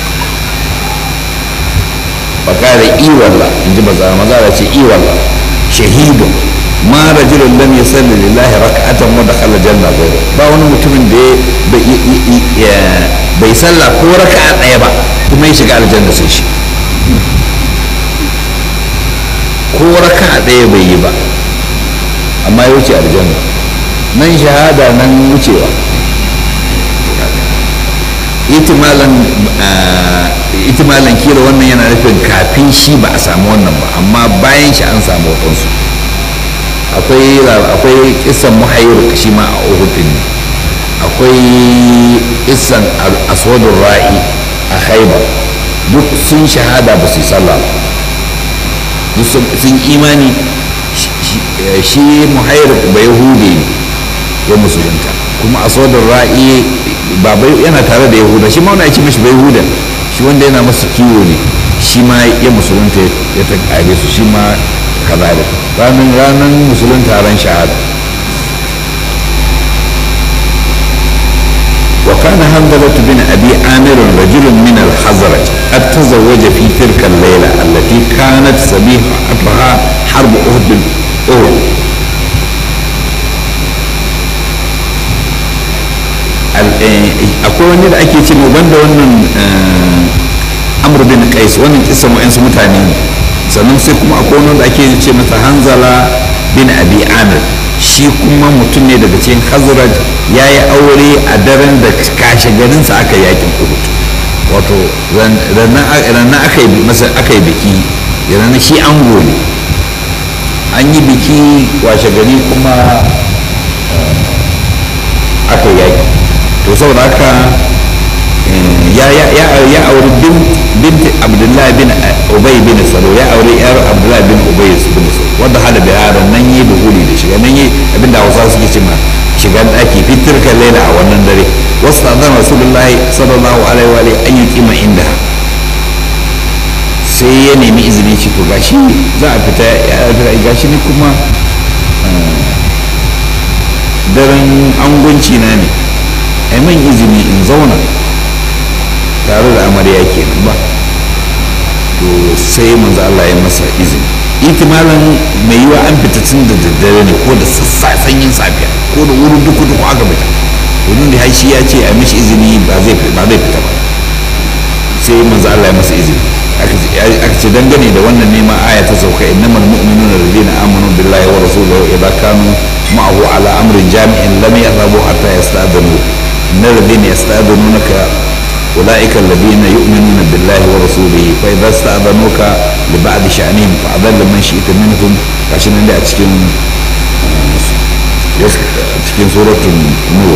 bakare iwalla in ji maza maza da ce iwalla shahidun ma rajulun lam yusalli lillahi raka'atan wa dakhala janna ghayra ba wani mutumin da bai sallah ko raka'a daya ba kuma ya shiga aljanna sai shi ko raka'a daya bai yi ba amma ya wuce aljanna nan shahada nan wucewa itimalan kila wannan yana nufin kafin shi ba a samu wannan ba amma bayan shi an samu waɗansu akwai kisan muhayyar shi ma a uhudin ne akwai kisan aswadun ra'i a haibar duk sun shahada ba su yi sallah duk sun imani shi muhayyar ba yahudi ne ya musulunta kuma a sodar ra'i ba yana tare da yahuda shi ma wani ake mashi bai yahuda shi wanda yana masa kiwo ne shi ma ya musulunta ya ta kare su shi ma kaza da ranar ranar musulunta ran shahada وكان حنظلة بن أبي عامر رجل من الخزرج قد تزوج في تلك الليلة التي كانت سبيحتها حرب أهد أهد akwai wani da ake ce banda wannan amr bin qais wannan kisan wa'ansu mutane ne sannan sai kuma akwai wani da ake ce masa hanzala bin abi amir shi kuma mutum ne daga cikin khazraj ya yi aure a daren da kashe garinsa aka yakin uhud wato ranar aka yi masa aka yi biki ranar shi ango ne an yi biki washe gari kuma aka yaki to saboda haka ya auri binti abdullahi bin ubay bin salo ya auri yar abdullahi bin ubay bin salo wanda hada da yaron nan yi da huli da shiga nan yi abinda hausa suke ce ma shigan daki fitir kan laila a wannan dare wasu azan rasulullahi sallallahu alaihi wa alihi an yi kima inda sai ya nemi izini ci to gashi za a fita ya gashi ni kuma daren angunci na ne a man izini in zauna tare da amarya kenan ba to sai manzo Allah ya masa izini itimalan mai yiwa an fita tun da daddare ne ko da sassa sanyin safiya ko da wurin duku duku aka fita domin da shi ya ce a mishi izini ba zai ba zai fita ba sai manzo Allah ya masa izini aka ce dangane da wannan neman aya ta sauka innamal mu'minuna alladhina amanu billahi wa rasulihi idza kanu ma'ahu ala amrin jami'in lam yadhabu hatta yasta'dhanu إن الذين يستأذنونك أولئك الذين يؤمنون بالله ورسوله فإذا استأذنوك لبعض شأنهم فأذن من شئت منهم عشان عندي أتكلم أتكلم سورة النور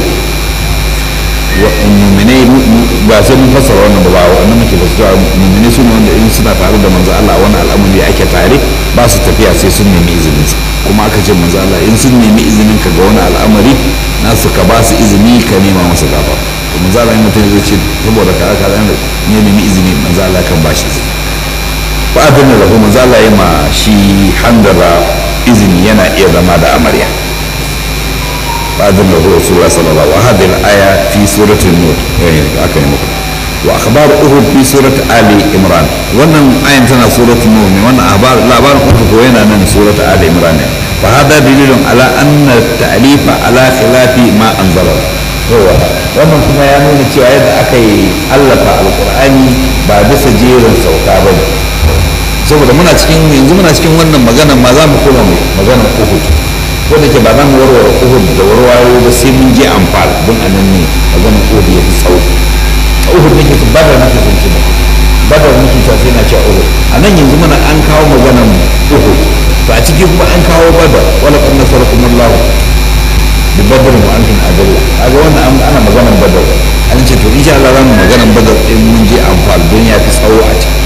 mu'minai ba sai mun fassara wannan ba wannan muke fassara mu'minai su ne wanda in suna tare da manzo Allah wannan al'amari ake tare ba su tafiya sai sun nemi izinin sa kuma aka ce manzo Allah in sun nemi izinin ka ga wani al'amari nasu ka ba su izini ka nema masa gafara to manzo Allah in mutum zai ce saboda ka aka dan ne nemi izini manzo Allah kan ba shi izini fa adana lahu manzo Allah ya ma shi handara izini yana iya zama da amarya فأذن له رسول الله صلى الله عليه وسلم وهذه الآية في سورة النور وأخبار أهود في سورة آل عمران وأن آية تنا سورة النور وأن أخبار لا أخبار أهود وين من سورة آل عمران فهذا دليل على أن التأليف على خلاف ما أنزل هو wannan kuma ya nuna cewa yadda aka yi allafa alkur'ani ba bisa jerin sauka ba ne saboda muna cikin yanzu muna cikin wannan magana ma za mu koma maganar uhud wanda ke ba za mu warware uhud da warwayo ba sai mun je amfal don a nan ne maganar uhud ya fi tsawo a uhud nake su badar nake sun ci ba badar nake ta sai na ce uhud a nan yanzu muna an kawo maganar uhud to a ciki kuma an kawo badar wala kan nasarakum Allah bi badr wa antum adilla kaga wannan ana maganar badar an ce to insha Allah zamu maganar badar in mun je amfal duniya ta tsawo a ciki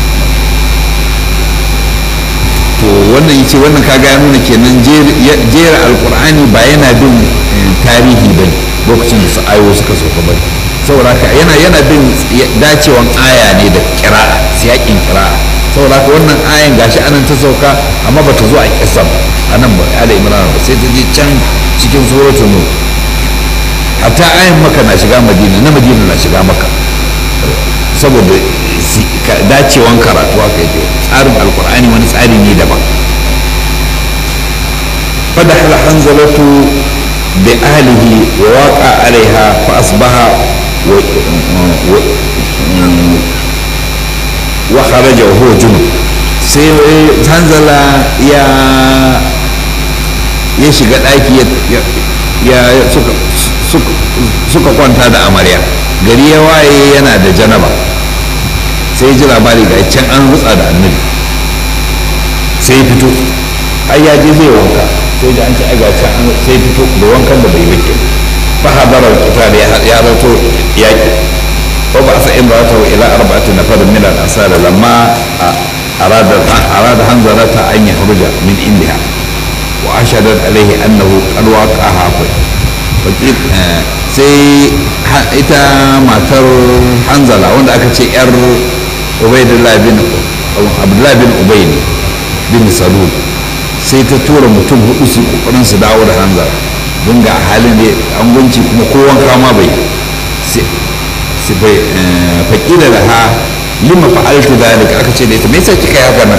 to wannan yace wannan kaga ya nuna kenan jera alqur'ani ba yana bin tarihi bane lokacin da su ayo suka sauka bane saboda haka yana yana bin dacewan aya ne da kira'a siyakin kira'a saboda haka wannan ayan gashi anan ta sauka amma ba ta zo a kisan anan ba ala imran ba sai ta je can cikin suratul nur hatta ayan maka na shiga madina na madina na shiga maka saboda dacewan karatu haka yake tsarin alqur'ani wani tsari ne daban fadahal hanzalatu bi ahlihi wa waqa alaiha fa asbaha wa kharaja wa huwa junub sai hanzala ya ya shiga daki ya suka kwanta da amarya gari ya waye yana da janaba sai ji labari ga can an rutsa da annabi sai ya fito ai ya je zai wanka sai da an ci aga can an sai fito da wankan da bai wake fa hadara ta da ya rato yaki ko ba sa in ba ta ila arba'ati nafar min al-asar lamma arada arada hanzarata an yahruja min indiha wa ashadat alayhi annahu qad waqaha fakir sai ita matar hanzala wanda aka ce yar ubaidullah bin abdullah bin ubay bin salul sai ta tura mutum hudu su kokarin su dawo da hanzala don ga halin da an gunci kuma kowan kama bai sai bai fakila da ha lima fa'altu dalika aka ce da ita me yasa kika yi haka nan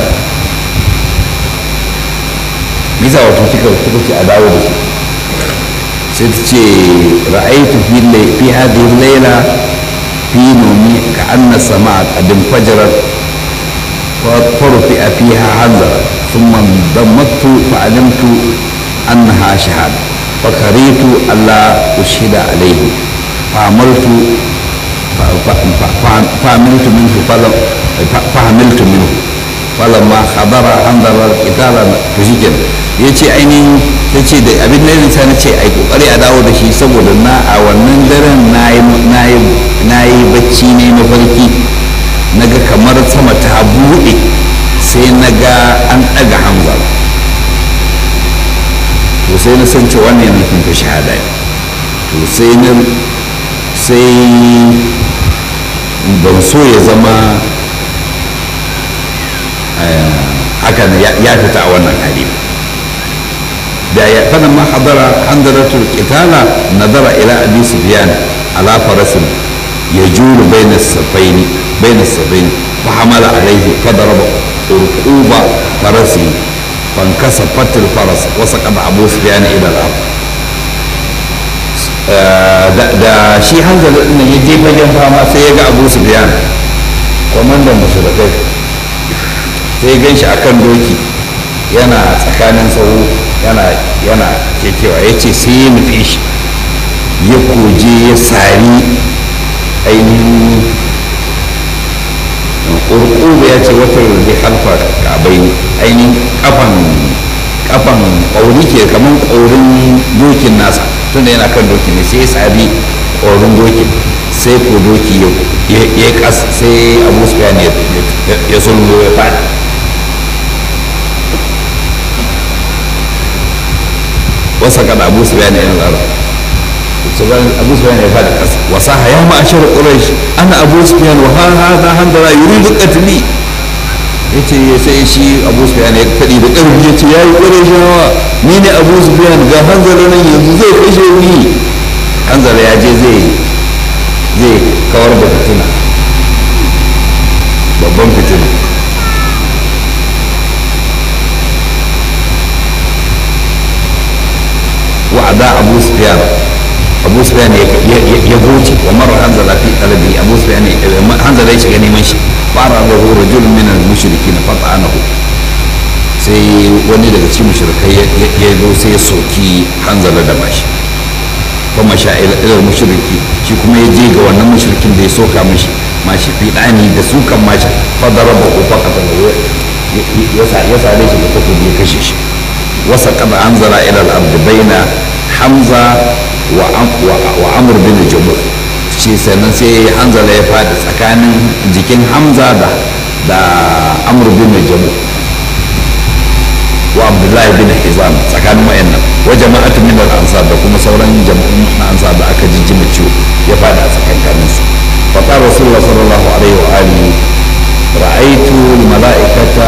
me yasa wato kika kika ce a dawo da shi sai ta ce ra'aitu fi hadhihi layla fi nomi ka anna sama'a qad infajarat wa turfi'a fiha hanzara thumma dammattu fa alimtu annaha shahada fa karitu alla ushhida alayhi fa amartu fa amiltu minhu fa amiltu minhu falamma hadara hanzara al-qitala tujidan yace ainihin ta ce da abin da nisa na ce a yi kokari a dawo da shi saboda na a wannan daren na yi bacci ne mafarki na ga kamar sama ta buɗe sai na ga an ɗaga hamza to sai na san cewa ne nufin ta shahada to sai na sai ban so ya zama haka ya fita a wannan hali da ya fana ma hadara handaratul qitala nadara ila abi sufyan ala farasin yajuru bayna safaini bayna safaini fa hamala alayhi fadaraba urquba farasi fankasafat al faras wa saqada abu sufyan ila al ard da shi hanzala din ya je fagen fama sai ya ga abu sufyan komandan mushrikai sai gan shi akan doki yana tsakanin sauro yana yana kekewa ya ce sai ya nufe shi ya koje ya sari ainihin ƙurƙuru ya ce wata rarrabe alfa kabai ainihin kafan kafan ƙauri ke kamar ƙaurin dokin nasa tunda yana kan doki ne sai ya sari ƙaurin dokin sai ko doki ya ƙasa sai abu su ya sullo ya fada wasa kada abu su bayani yana zara abu su bayani ya fada kasa wasa ya ma'ashar quraish ana abu su bayani wa ha hada handara yuridu qatli yace sai shi abu su bayani ya fadi da karfi yace yayi qurayshawa ni ne abu su bayani ga hanzara nan yanzu zai kashe ni hanzara ya je zai zai kawar da fitina babban fitina وعدا أبو سفيان أبو سفيان يبوتي ومر حنظلة في قلبه أبو سفيان حنظلة ليش يعني ماشي فأرى له رجل من المشركين فطعنه sai wani daga cikin mushrikai ya zo sai ya soki hanzala da mashi kuma sha ilal mushriki shi kuma ya je ga wannan mushrikin da ya soka mashi mashi fi dani da sukan mashi fa daraba ko fa qatala ya sare shi da takobi ya kashe shi wasa kada an zara ilal abdi baina hamza wa amur bin jumur shi sannan sai hanzala ya fadi tsakanin jikin hamza da da amur bin jumur wa abdullahi bin hizam tsakanin wayannan wa jama'atu min al-ansar da kuma sauran jama'un na ansar da aka jijjima ciwo ya fadi a tsakanin su fa qala rasulullah sallallahu alaihi wa alihi ra'aytu al-mala'ikata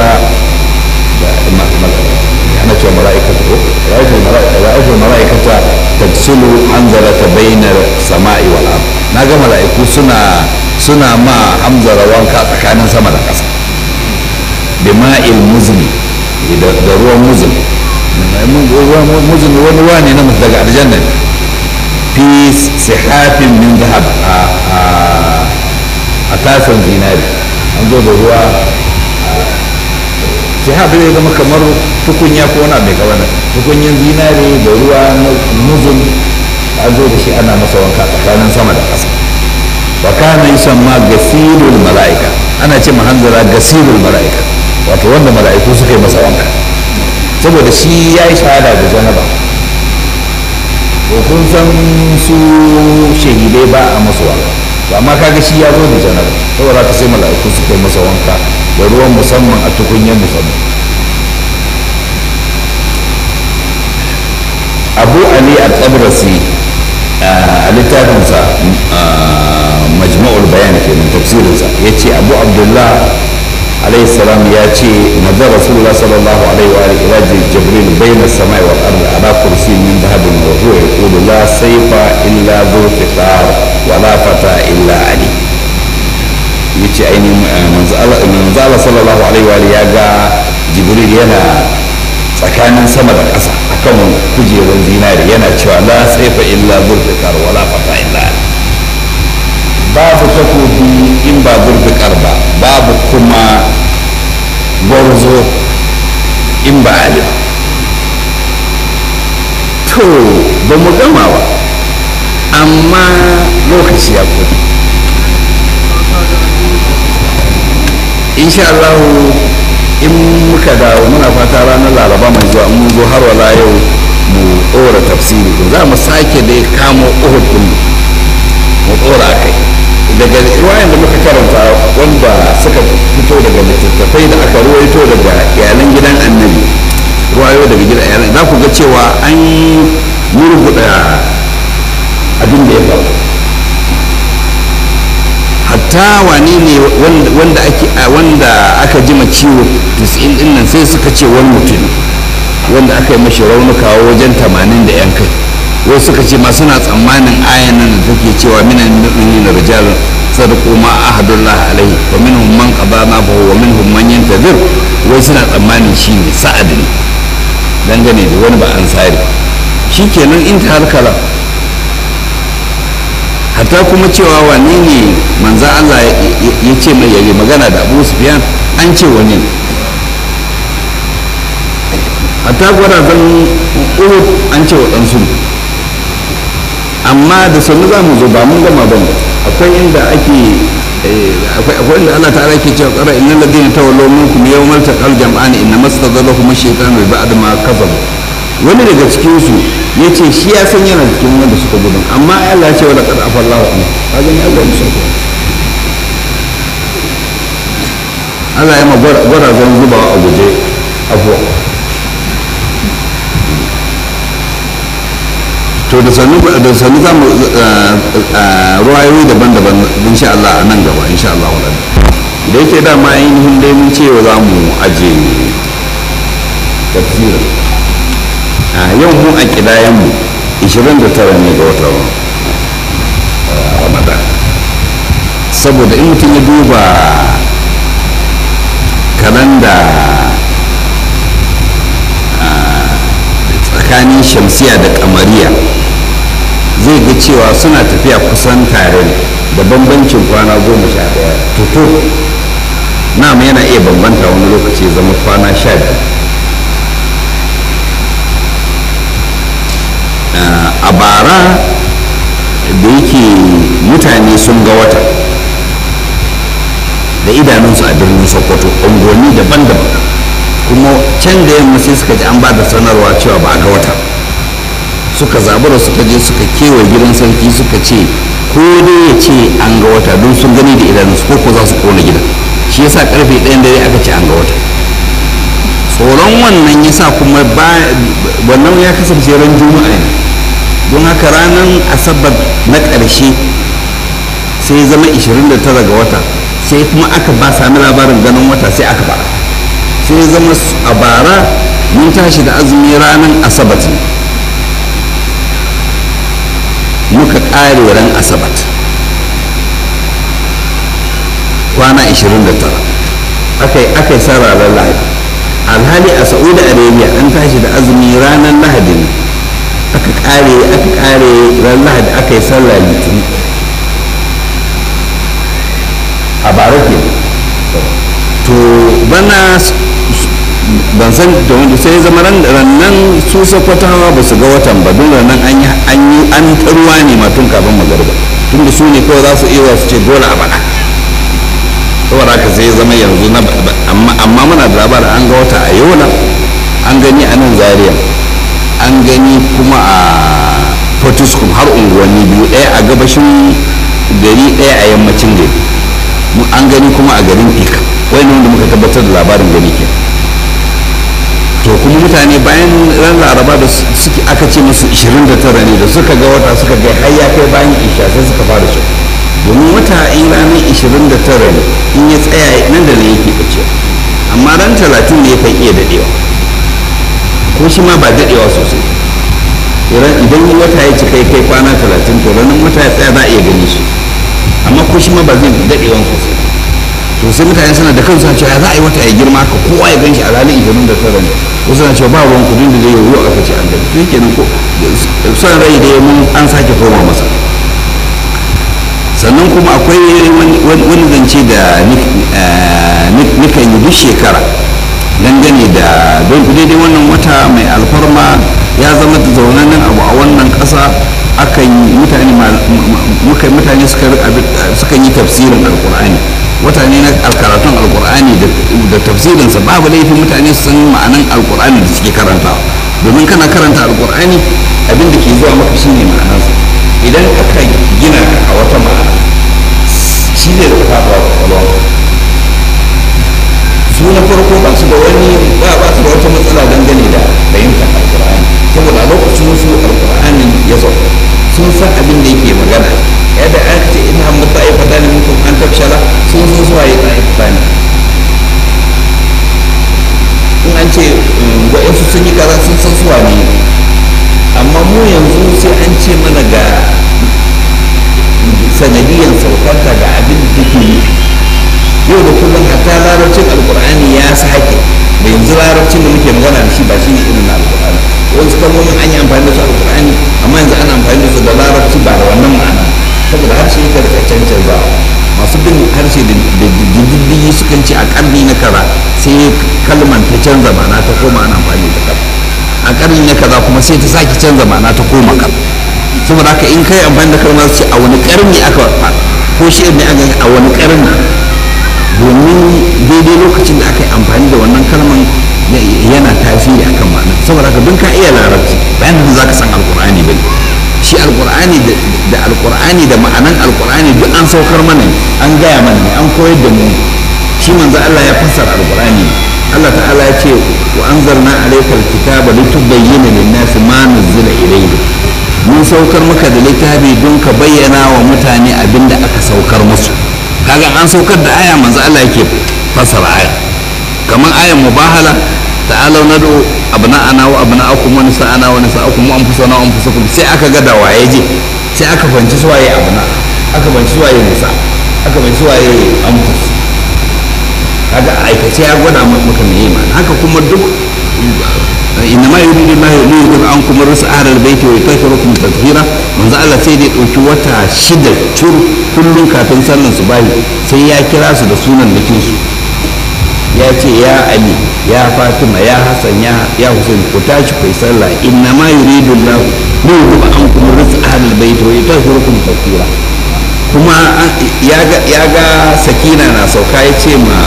ana cewa mala'ikatu ra'aytu ra'aytu al-mala'ikata tafsilu hanzalata bayna samai wal ard naga mala'iku suna suna ma hamzara wanka tsakanin sama da ƙasa bima'il muzni da ruwan muzin muzin wani ruwa ne na daga aljanna fi sihafin min zahab a tasan zinari an zo da ruwa sihaf zai zama kamar tukunya ko wani mai kawana tukunyan zinari da ruwa na muzin an zo da shi ana masa wanka tsakanin sama da ƙasa wa kana yusamma gasirul mala'ika ana ce mahanzara gasirul mala'ika wato wanda mala'iku suka yi masa wanka saboda shi ya yi shahada da janaba to kun san su shahidai ba a masu wanka amma kaga shi ya zo da janaba saboda ka sai mala'iku suka yi masa wanka da ruwan musamman a tukunyar musamman abu ali al-tabrasi a littafinsa majma'ul bayan kenan tafsirinsa ya ce abu abdullah عليه السلام ياتي نظر رسول الله صلى الله عليه واله الى جبريل بين السماء والارض على كرسي من ذهب وهو يقول لا سيف الا ذو فقار ولا فتى الا علي yace ainihin manzo Allah sallallahu alaihi wa ya ga jibril yana tsakanin sama da ƙasa akan kujerar zinari yana cewa la saifa illa dhul fiqar wala fata illa ali babu takobi in ba burfikar ba babu kuma gwarzo in ba ali to ba mu gama ba amma lokaci ya kudu insha Allah in muka dawo muna fata ranar laraba mai zuwa mun zo har wala yau mu ɗora tafsiri za mu sake dai kamo uhud din mu ɗora kai daga ruwayan da muka karanta wanda suka fito daga littattafai da aka ruwaito daga iyalan gidan annabi ruwayo daga gidan iyalan za ku ga cewa an murguɗa abin da ya faru hatta wane ne wanda ake wanda aka jima ciwo tis'in din nan sai suka ce wani mutum wanda aka yi mashi raunuka wajen tamanin da yan kai wai suka ce ma suna tsammanin ayan nan da take cewa minan mu'minina rijalun sadaqu ma ahadullah alaihi wa minhum man qada nabahu wa minhum man yantazir wai suna tsammanin shine sa'ad ne dangane da wani ba ansari shikenan in ta halkala hatta kuma cewa wani ne manzo Allah ya ce mai yayi magana da Abu Sufyan an ce wani ne hatta gwada zan Uhud an ce wa ɗansu ne amma da sannu za mu zo ba mun gama ba akwai inda ake akwai inda Allah ta'ala ke cewa qara innal ladina tawallaw minkum yawmal taqal jam'ani inna mastadallahum ash-shaytanu bi ba'd ma kasabu wani daga cikin su yace shi ya san yana cikin wanda suka gudun amma Allah ya ce wala qad afallahu an kaga ne Allah ya sauko Allah ya ma gwara zan zuba a guje abuwa to da sannu da sannu za mu ruwayoyi daban-daban insha Allah a nan gaba insha Allah wadanda da yake dama ainihin dai mun cewa za mu aje tafsirin a yau mun a kidayen mu ishirin da tara ne ga watan Ramadan saboda in mutum ya duba kalanda tsakanin shamsiya da kamariya zai ga cewa suna tafiya kusan tare da bambancin kwana goma sha daya tuto nam yana iya bambanta wani lokaci zama kwana sha biyu a bara da yake mutane sun ga wata da idanunsu a birnin sokoto unguwanni daban-daban. Kuma can da yamma sai suka ji an ba da sanarwa cewa ba a ga wata, suka zabura suka je suka kewa gidan sarki suka ce ko dai ya ce an ga wata don sun gani da idanunsu ko ko za su kona gidan. Shi yasa karfe ɗayan dare aka ce an ga wata. Tsoron wannan yasa kuma wannan ya kasance ran juma'a ne, don haka ranar asabar na ƙarshe sai zama ishirin da tara ga wata, sai kuma aka ba sami labarin ganin wata sai aka bara, sai zama a bara mun tashi da azumi ranar asabar muka ƙare ran asabar kwana ishirin da tara aka yi sa ranar lahadi. Alhali a saudi arabia an tashi da azumi ranar lahadi ne, aka ƙare aka ƙare ran lahadi aka yi sallah litinin a bara ke. To bana ban san da wanda sai zama rannan su sakwatawa ba su ga watan ba, don rannan an yi an ruwa ne ma tun kafin magarba, tun da su ne kawai za su iya su ce dole a bana. saboda haka sai zama yanzu na amma muna da labarin an ga wata a yola, an gani a nan zaria, an gani kuma a fortiskum har unguwanni biyu, ɗaya a gabashin gari ɗaya a yammacin gari, an gani kuma a garin fika, wani wanda muka tabbatar da labarin gani ke. To kuma mutane bayan ran laraba da suke aka ce musu ishirin da tara ne, da suka ga wata suka ga har ya kai bayan isha sai suka fara shi, domin wata in ranar ishirin da tara ne in ya tsaya nan da nan yake bace, amma ran talatin ne yakan iya dadewa, ko shi ma ba dadewa sosai. Idan wata ya cika kai kwana talatin to ranar wata ya tsaya za a iya gani shi, amma ko shi ma ba zai dadewa sosai. To sai mutane suna da kansu cewa ya za a yi wata ya girma ka kowa ya ganshi a ranar ishirin da tara ne, wasu na cewa ba ruwan kudin da zai yi yau aka ce an gani. To yake nan ko son rai da mun an sake koma masa. Sannan kuma akwai wani zance da nikan yi duk shekara dangane da don daidai wannan wata mai alfarma ya zama zaunannen abu a wannan ƙasa. Akan mutane mutane suka yi tafsirin alkur'ani, wata ne na karatun alkur'ani da tafsirinsa. babu laifin mutane su san ma'anan alkur'ani da suke karantawa, domin kana karanta alkur'ani abin da ke zuwa maka shine ma'anarsa. Idan aka gina a wata ma'ana shi ne da faɗuwa da kwalwa. Su na farko ba su da wani ba ba su da wata matsala dangane da fahimtar alkur'ani, saboda a lokacin su alkur'anin ya sauka sun san abin da yake magana. Yadda aka ce ina mutu a yi fata ne mutum an tafshala sun san suwa yi tsaye fata ne. In an ce wa'yansu sun yi kaza sun san suwa ne, amma mu yanzu sai an ce mana ga sanadiyan saukarta ga abin da take yi. Yau da kullum hatta larabcin alkur'ani ya sake da yanzu larabcin da muke magana da shi ba shi ne irin na alkur'ani. Wasu kalmomin an yi amfani da su alkur'ani, amma yanzu ana amfani da su da larabci ba da wannan ma'ana, saboda harshe ya karka cancanza. Masu bin harshe da diddigi sukan ce a ƙarni na kaza sai kalman ta canza ma'ana ta koma ana amfani da kal, a ƙarni na kaza kuma sai ta sake canza ma'ana ta koma kal. Saboda haka in kai amfani da kalmar ce a wani ƙarni aka ko shi ne aka a wani ƙarni, domin daidai lokacin da aka yi amfani da wannan kalman yana tasiri akan ma'ana. Saboda haka don ka iya larabci bayan da za ka san alkur'ani ba shi alkur'ani da alkur'ani da ma'anan alkur'ani duk an saukar mana an gaya mana ne, an koyar da mu shi. Manzo Allah ya fassara alkur'ani, Allah ta'ala ya ce wa anzalna alaykal kitaba litubayyana lin-nasi ma nuzila ilayhim, mun saukar maka da littafi don ka bayyana wa mutane abinda aka saukar musu. Kaga an saukar da aya manzo Allah yake fassara aya, kamar ayan mubahala ta'alau nadu abna'ana wa abna'akum wa nisa'ana wa nisa'akum wa anfusana wa anfusakum, sai aka ga da waye je, sai aka fanci suwaye abna, aka fanci suwaye nisa, aka fanci suwaye anfus. Kaga aikace ya gwada maka me imani. Haka kuma duk inna ma yuridu Allah yuridu an kuma rusa ahlal baiti wa yutahhirukum tatheera. Manzo Allah sai dai dauki wata shida cur kullun kafin sallan subahi sai ya kira su da sunan dakin su, ya ce ya Ali, ya Fatima, ya Hassan, ya ya Hussein, ku tashi ku sallah. Inna ma yuridu Allah yuridu an kuma rusa ahlal baiti wa yutahhirukum tatheera. Ku kuma ya ga sakina na sauka ya ce ma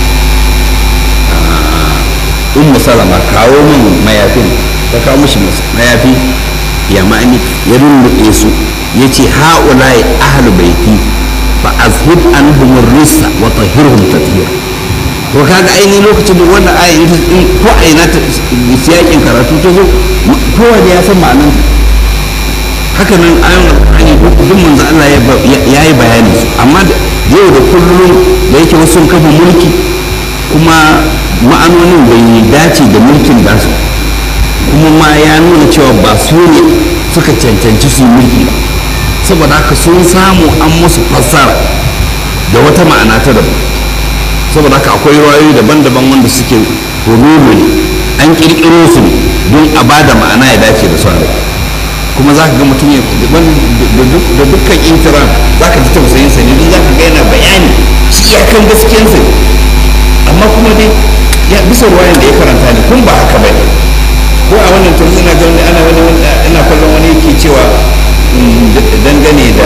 ummu salama kawo min mayafin ta kawo mishi mayafi ya ma'ani ya rulluɓe su ya ce ha'ulai ahlu baiti fa azhib anhum ar-rissa wa tahhirhum tatheera to kaga ainihin lokacin da wannan ayin ko aina ta siyakin karatu ta zo kowa da ya san ma'anar haka nan ayon alƙur'ani duk manzo Allah ya yi bayani su amma yau da kullum da yake wasu sun kafa mulki kuma ma'anonin bai dace da mulkin dasu kuma ma ya nuna cewa ba su ne suka cancanci su mulki ba saboda haka sun samu an musu fassara da wata ma'ana ta daban saboda haka akwai rayoyi daban-daban wanda suke hululu ne an kirkiro su don a ba da ma'ana ya dace da sauran kuma za ka ga mutum da dukkan intiran za ka ji tausayin sa ne don za ka ga yana bayani shi iyakan gaskiyansa amma kuma dai ya bisa ruwayan da ya karanta ne kun ba haka bai ko a wannan tun ina ga ana wani ina kallon wani yake cewa dangane da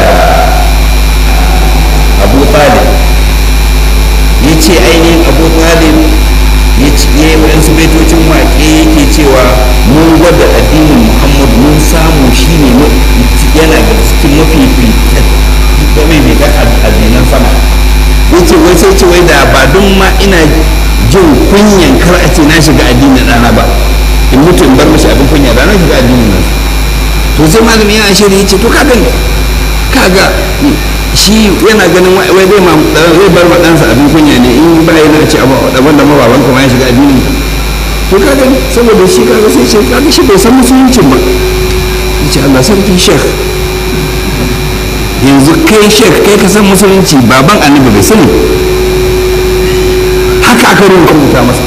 Abu Talib ya ce ainihin Abu Talib ya yi waɗansu baitocin waƙe yake cewa mun gwada addinin Muhammad mun samu shi ne yana da cikin mafi fitar addinan sama ya ce wai sai ce wai da ba don ma ina jin kunyan kar a ce na shiga addinin ɗana ba in mutu in bar mashi abin kunya da na shiga addinin nan to sai malami yana shirya ya ce to kaga kaga shi yana ganin wai zai ma zai bar wa ɗansa abin kunya ne in ba yana ce abin da mababan kuma ya shiga addinin ka to kaga saboda shi kaga sai ce kaga shi bai san musuluncin ba ya ce Allah sarki shekh yanzu kai shekh kai ka san musulunci baban annabi bai sani haka aka rubuta masa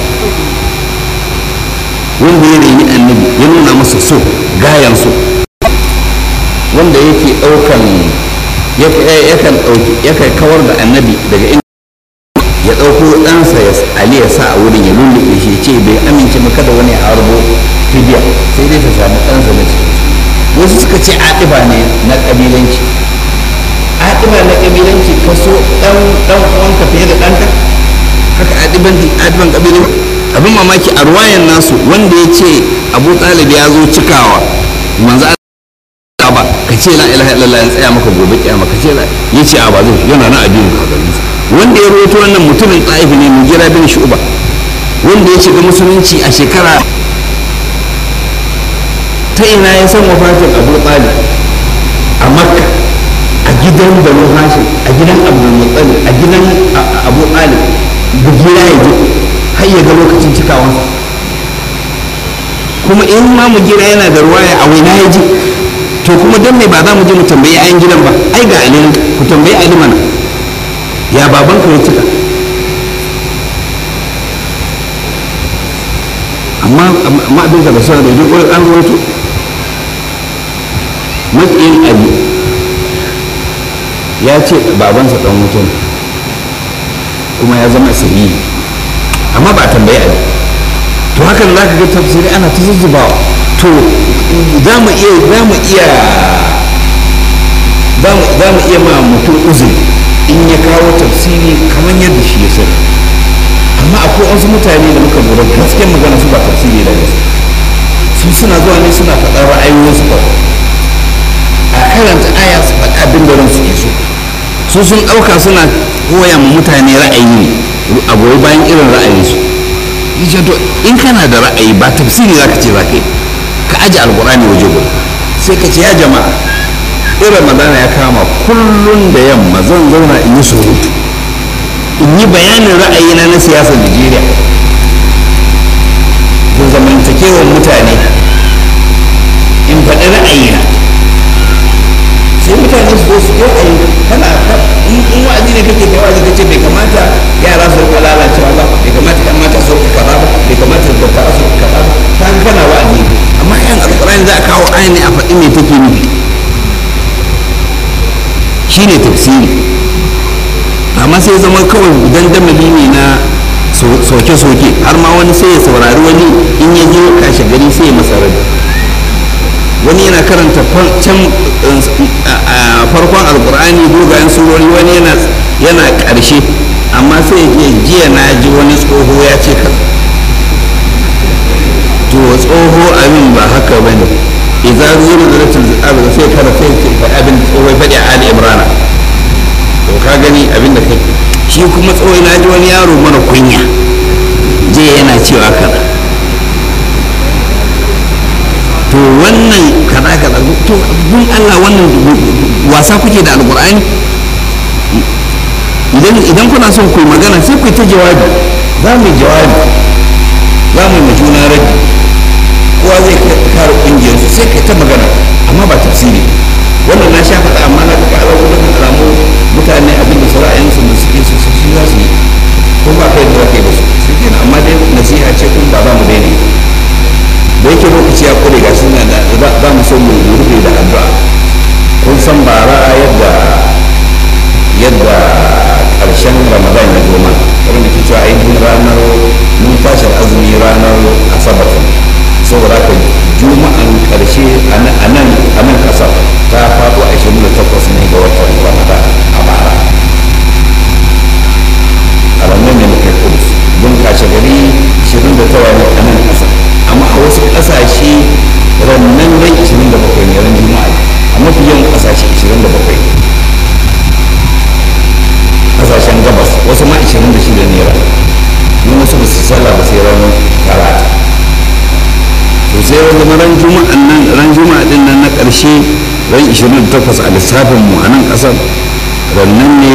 wanda ya nemi annabi ya nuna masa so gayan so wanda yake ɗaukan yakan ɗauki yakan kawar da annabi daga inda ya ɗauko ɗansa ya ali ya sa a wurin ya lullube shi ce bai amince ba kada wani a harbo fidiya sai dai ta samu ɗansa na cikin wasu suka ce aɗiba ne na ƙabilanci aɗiba na ƙabilanci ka so ɗan ɗan uwanka fiye da ɗanka haka aɗiban aɗiban ƙabilanci abin mamaki a ruwayan nasu wanda ya ce Abu Talib ya zo cikawa manzo ba ka ce la ilaha illallah ya tsaya maka gobe kiyama ka ce ya ce a ba zai yana na addinin kakanninsa wanda ya rawaito wannan mutumin Taif ne Mugira bin Shu'ba wanda ya shiga musulunci a shekara ta ina ya san wafatin Abu Talib a Makka a gidan Banu Hashim a gidan Abdul Muttalib a gidan Abu Talib Mugira ya je har ya ga lokacin cikawansa kuma in ma Mugira yana da ruwaya a waina ya je to kuma don me ba za mu je mu tambayi ayan gidan ba ai ga Ali ku tambayi Ali mana ya baban ka ya cika amma amma abin da ba sa da duk an rawaito makiyin Ali ya ce babansa dan mutum kuma ya zama sahihi amma ba tambayi Ali to hakan za ka ga tafsiri ana ta zuzzubawa to za mu iya za mu iya za mu iya ma mutum uzuri in ya kawo tafsiri kamar yadda shi ya sani amma akwai wasu mutane da muka lura gaskiyar magana su ba tafsiri da gaske su suna zuwa ne suna faɗar ra'ayoyinsu ba a karanta aya su faɗa abin da ransu ke so su sun ɗauka suna koya ma mutane ra'ayi ne a goyi bayan irin ra'ayinsu to in kana da ra'ayi ba tafsiri za ka ce za ka yi ka aji alkurani waje guda sai ka ce ya jama'a in ramadana ya kama kullum da yamma zan zauna in yi surutu in yi bayanin ra'ayina na siyasar Najeriya da zamantakewar mutane in faɗi ra'ayina sai mutane su zo su yi ra'ayi kana in wa'azi ne kake kai wa'azi kace bai kamata yara su rika lalacewa ba bai kamata kan mata su rika kaza ba bai kamata dattawa su rika kaza ba kan kana wa'azi amma yan alƙur'ani za a kawo ayin ne a faɗi me take nufi shine tafsiri amma sai zama kawai dandamali ne na soke-soke har ma wani sai ya saurari wani in ya je kashe gari sai ya masa rabi wani yana karanta can farkon alkur'ani dogayen surori wani yana yana ƙarshe amma sai ya jiya na ji wani tsoho ya ce ka to tsoho abin ba haka ba ne idan zuwa da ratul abu sai kada sai ce abin tsoho faɗi a ali imrana to ka gani abin da kai shi kuma tsoho na ji wani yaro mara kunya je yana cewa kaza to wannan kaza kaza to dun Allah wannan wasa kuke da alqur'ani idan idan kuna son ku magana sai ku ta jawabi za mu jawabi za mu yi juna rabi kowa zai kare kungiyar su sai kai ta magana amma ba tafsiri wannan na sha faɗa amma na ga alamomin alamu mutane abinda su ra'ayinsu da suke su su za su yi ko ba kai da kai ba su sai kenan amma dai nasiha ce kun ba za mu daina da yake lokaci ya kure ga suna da za mu so mu rufe da addu'a kun san bara yadda yadda karshen ramadan ya zo mana kamar da ke cewa ainihin ranar mun tashi azumi ranar asabar saboda haka juma'an karshe a nan a nan kasar ta faɗo ashirin da takwas ne ga watan ramadan a bara a ranar ne muka kudus don kashe gari ashirin da tara ne a nan kasar amma a wasu ƙasashe rannan rai ashirin da bakwai ne ran juma'a a mafi yawan ƙasashe ashirin da bakwai ƙasashen gabas wasu ma ashirin da shida ne ran don wasu ba su sallah ba sai ran talata to sai wanda ran juma'a nan ran juma'a din nan na ƙarshe ran ashirin da takwas a lissafin mu a nan ƙasar rannan ne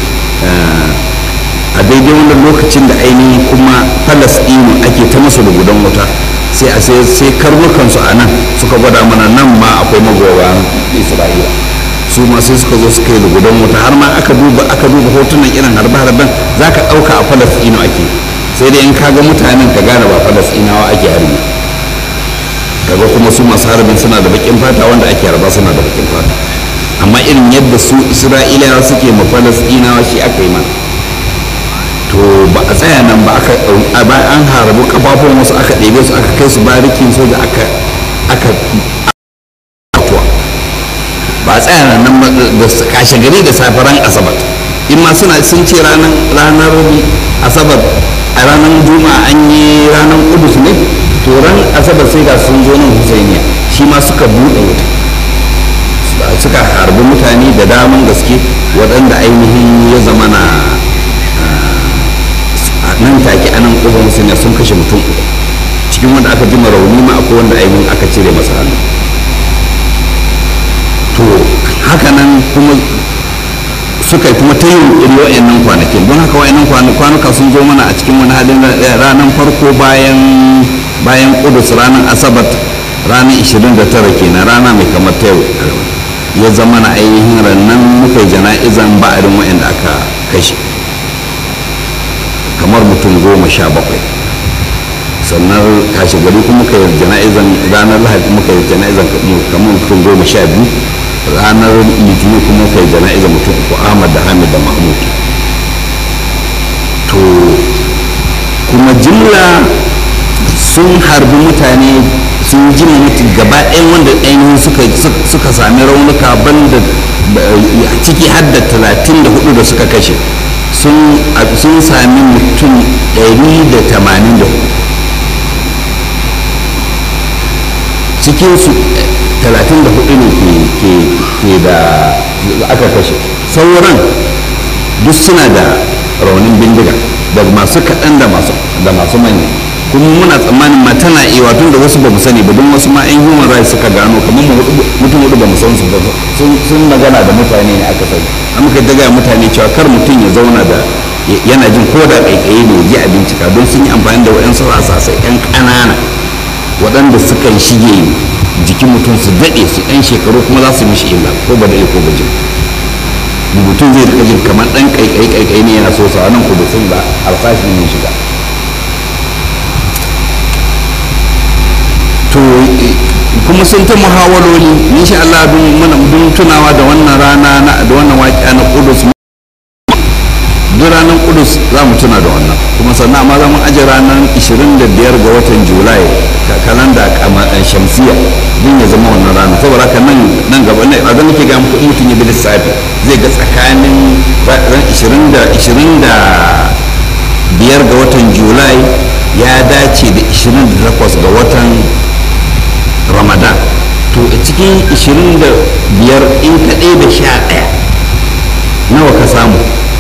a daidai wannan lokacin da ainihin kuma falasɗinu ake ta masa da gudan wuta sai a sai sai karnukansu a nan suka gwada mana nan ma akwai magoya isra'ila su ma sai suka zo suka yi da gudan wuta har ma aka duba aka duba hotunan irin harbe-harben za ka ɗauka a falasɗinu ake sai dai in ka ga mutanen ka gane ba falasɗinawa ake harbi kaga kuma su masu harbin suna da bakin fata wanda ake harba suna da bakin fata amma irin yadda su isra'ilawa suke ma falasɗinawa shi aka yi mana to ba a tsaya nan ba aka an harbi kafafun wasu aka ɗebe su aka kai su barikin soja aka aka ba a tsaya nan ba da kashe gari da safaran asabar in ma suna sun ce ranar asabar a ranar juma'a an yi ranar kudus ne to ran asabar sai ga sun zo nan husainiya shi ma suka buɗe wuta suka harbi mutane da daman gaske waɗanda ainihin ya zama na nan take anan ƙofar musulmi sun kashe mutum uku cikin wanda aka jima rauni ma akwai wanda ainihin aka cire masa hannu to haka nan kuma suka yi kuma ta yi iri wa'annan kwanakin don haka wa'annan kwanuka sun zo mana a cikin wani halin ranar farko bayan bayan kudus ranar asabar ranar ishirin da tara kenan rana mai kamar ta yau ya zama na ainihin rannan muka yi jana'izan ba'arin wa'anda aka kashe kamar mutum goma sha bakwai sannan kashe gari kuma muka yi jana'izan ranar lahadi muka yi jana'izan kamar mutum goma sha biyu ranar litinin kuma muka yi jana'izan mutum uku ahmad da hamid da mahmud to kuma jimla sun harbi mutane sun ji mutu gaba ɗayan wanda ainihin suka sami raunuka banda ciki har da talatin da hudu da suka kashe sun sami mutum ɗari da tamanin da hudu cikinsu talatin da hudu ne ke da aka kashe sauran duk suna da raunin bindiga da masu kaɗan da masu manya kuma muna tsammanin ma tana iya tun da wasu ba mu sani ba don wasu ma 'yan human rights suka gano kamar mutum hudu ba mu san su ba sun magana da mutane ne aka sani an muka daga mutane cewa kar mutum ya zauna da yana jin ko da ƙaiƙayi ne ji a bincika don sun yi amfani da waɗansu rasasai 'yan ƙanana waɗanda suka shige jikin mutum su daɗe su 'yan shekaru kuma za su mishi illa ko ba daɗe ko ba jin mutum zai rika jin kamar ɗan ƙaiƙayi ƙaiƙayi ne yana so sa nan ko da sun ba alfashi ne shiga to kuma sun ta muhawaloli insha Allah don tunawa da wannan rana da wannan waƙiya na Qudus duk ranar ranar kudus za mu tuna da wannan kuma sannan amma za mu aje ranar ishirin da biyar ga watan julai ka kalanda shamsiya din ya zama wannan rana saboda haka nan nan gaba ne a zan nake ga muku mutum ya bi lissafi zai ga tsakanin ran ishirin da ishirin da biyar ga watan julai ya dace da ishirin da takwas ga watan ramadan to a cikin ishirin da biyar in kaɗai da sha ɗaya nawa ka samu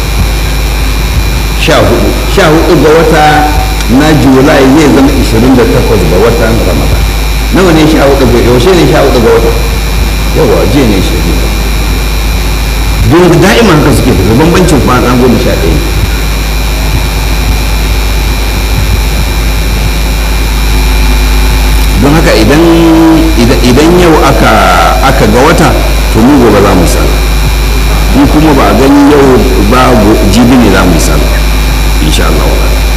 sha hudu sha hudu ga wata na julai zai zama ishirin da takwas ga watan ramadan nawa ne sha hudu ga yaushe ne sha hudu ga wata yawa jiya ne shi don da'iman haka suke da bambancin kwana goma sha ɗaya don haka idan idan yau aka aka ga wata to mu gobe za mu sallah in kuma ba a gani yau ba jibi ne za mu yi sallah insha Allah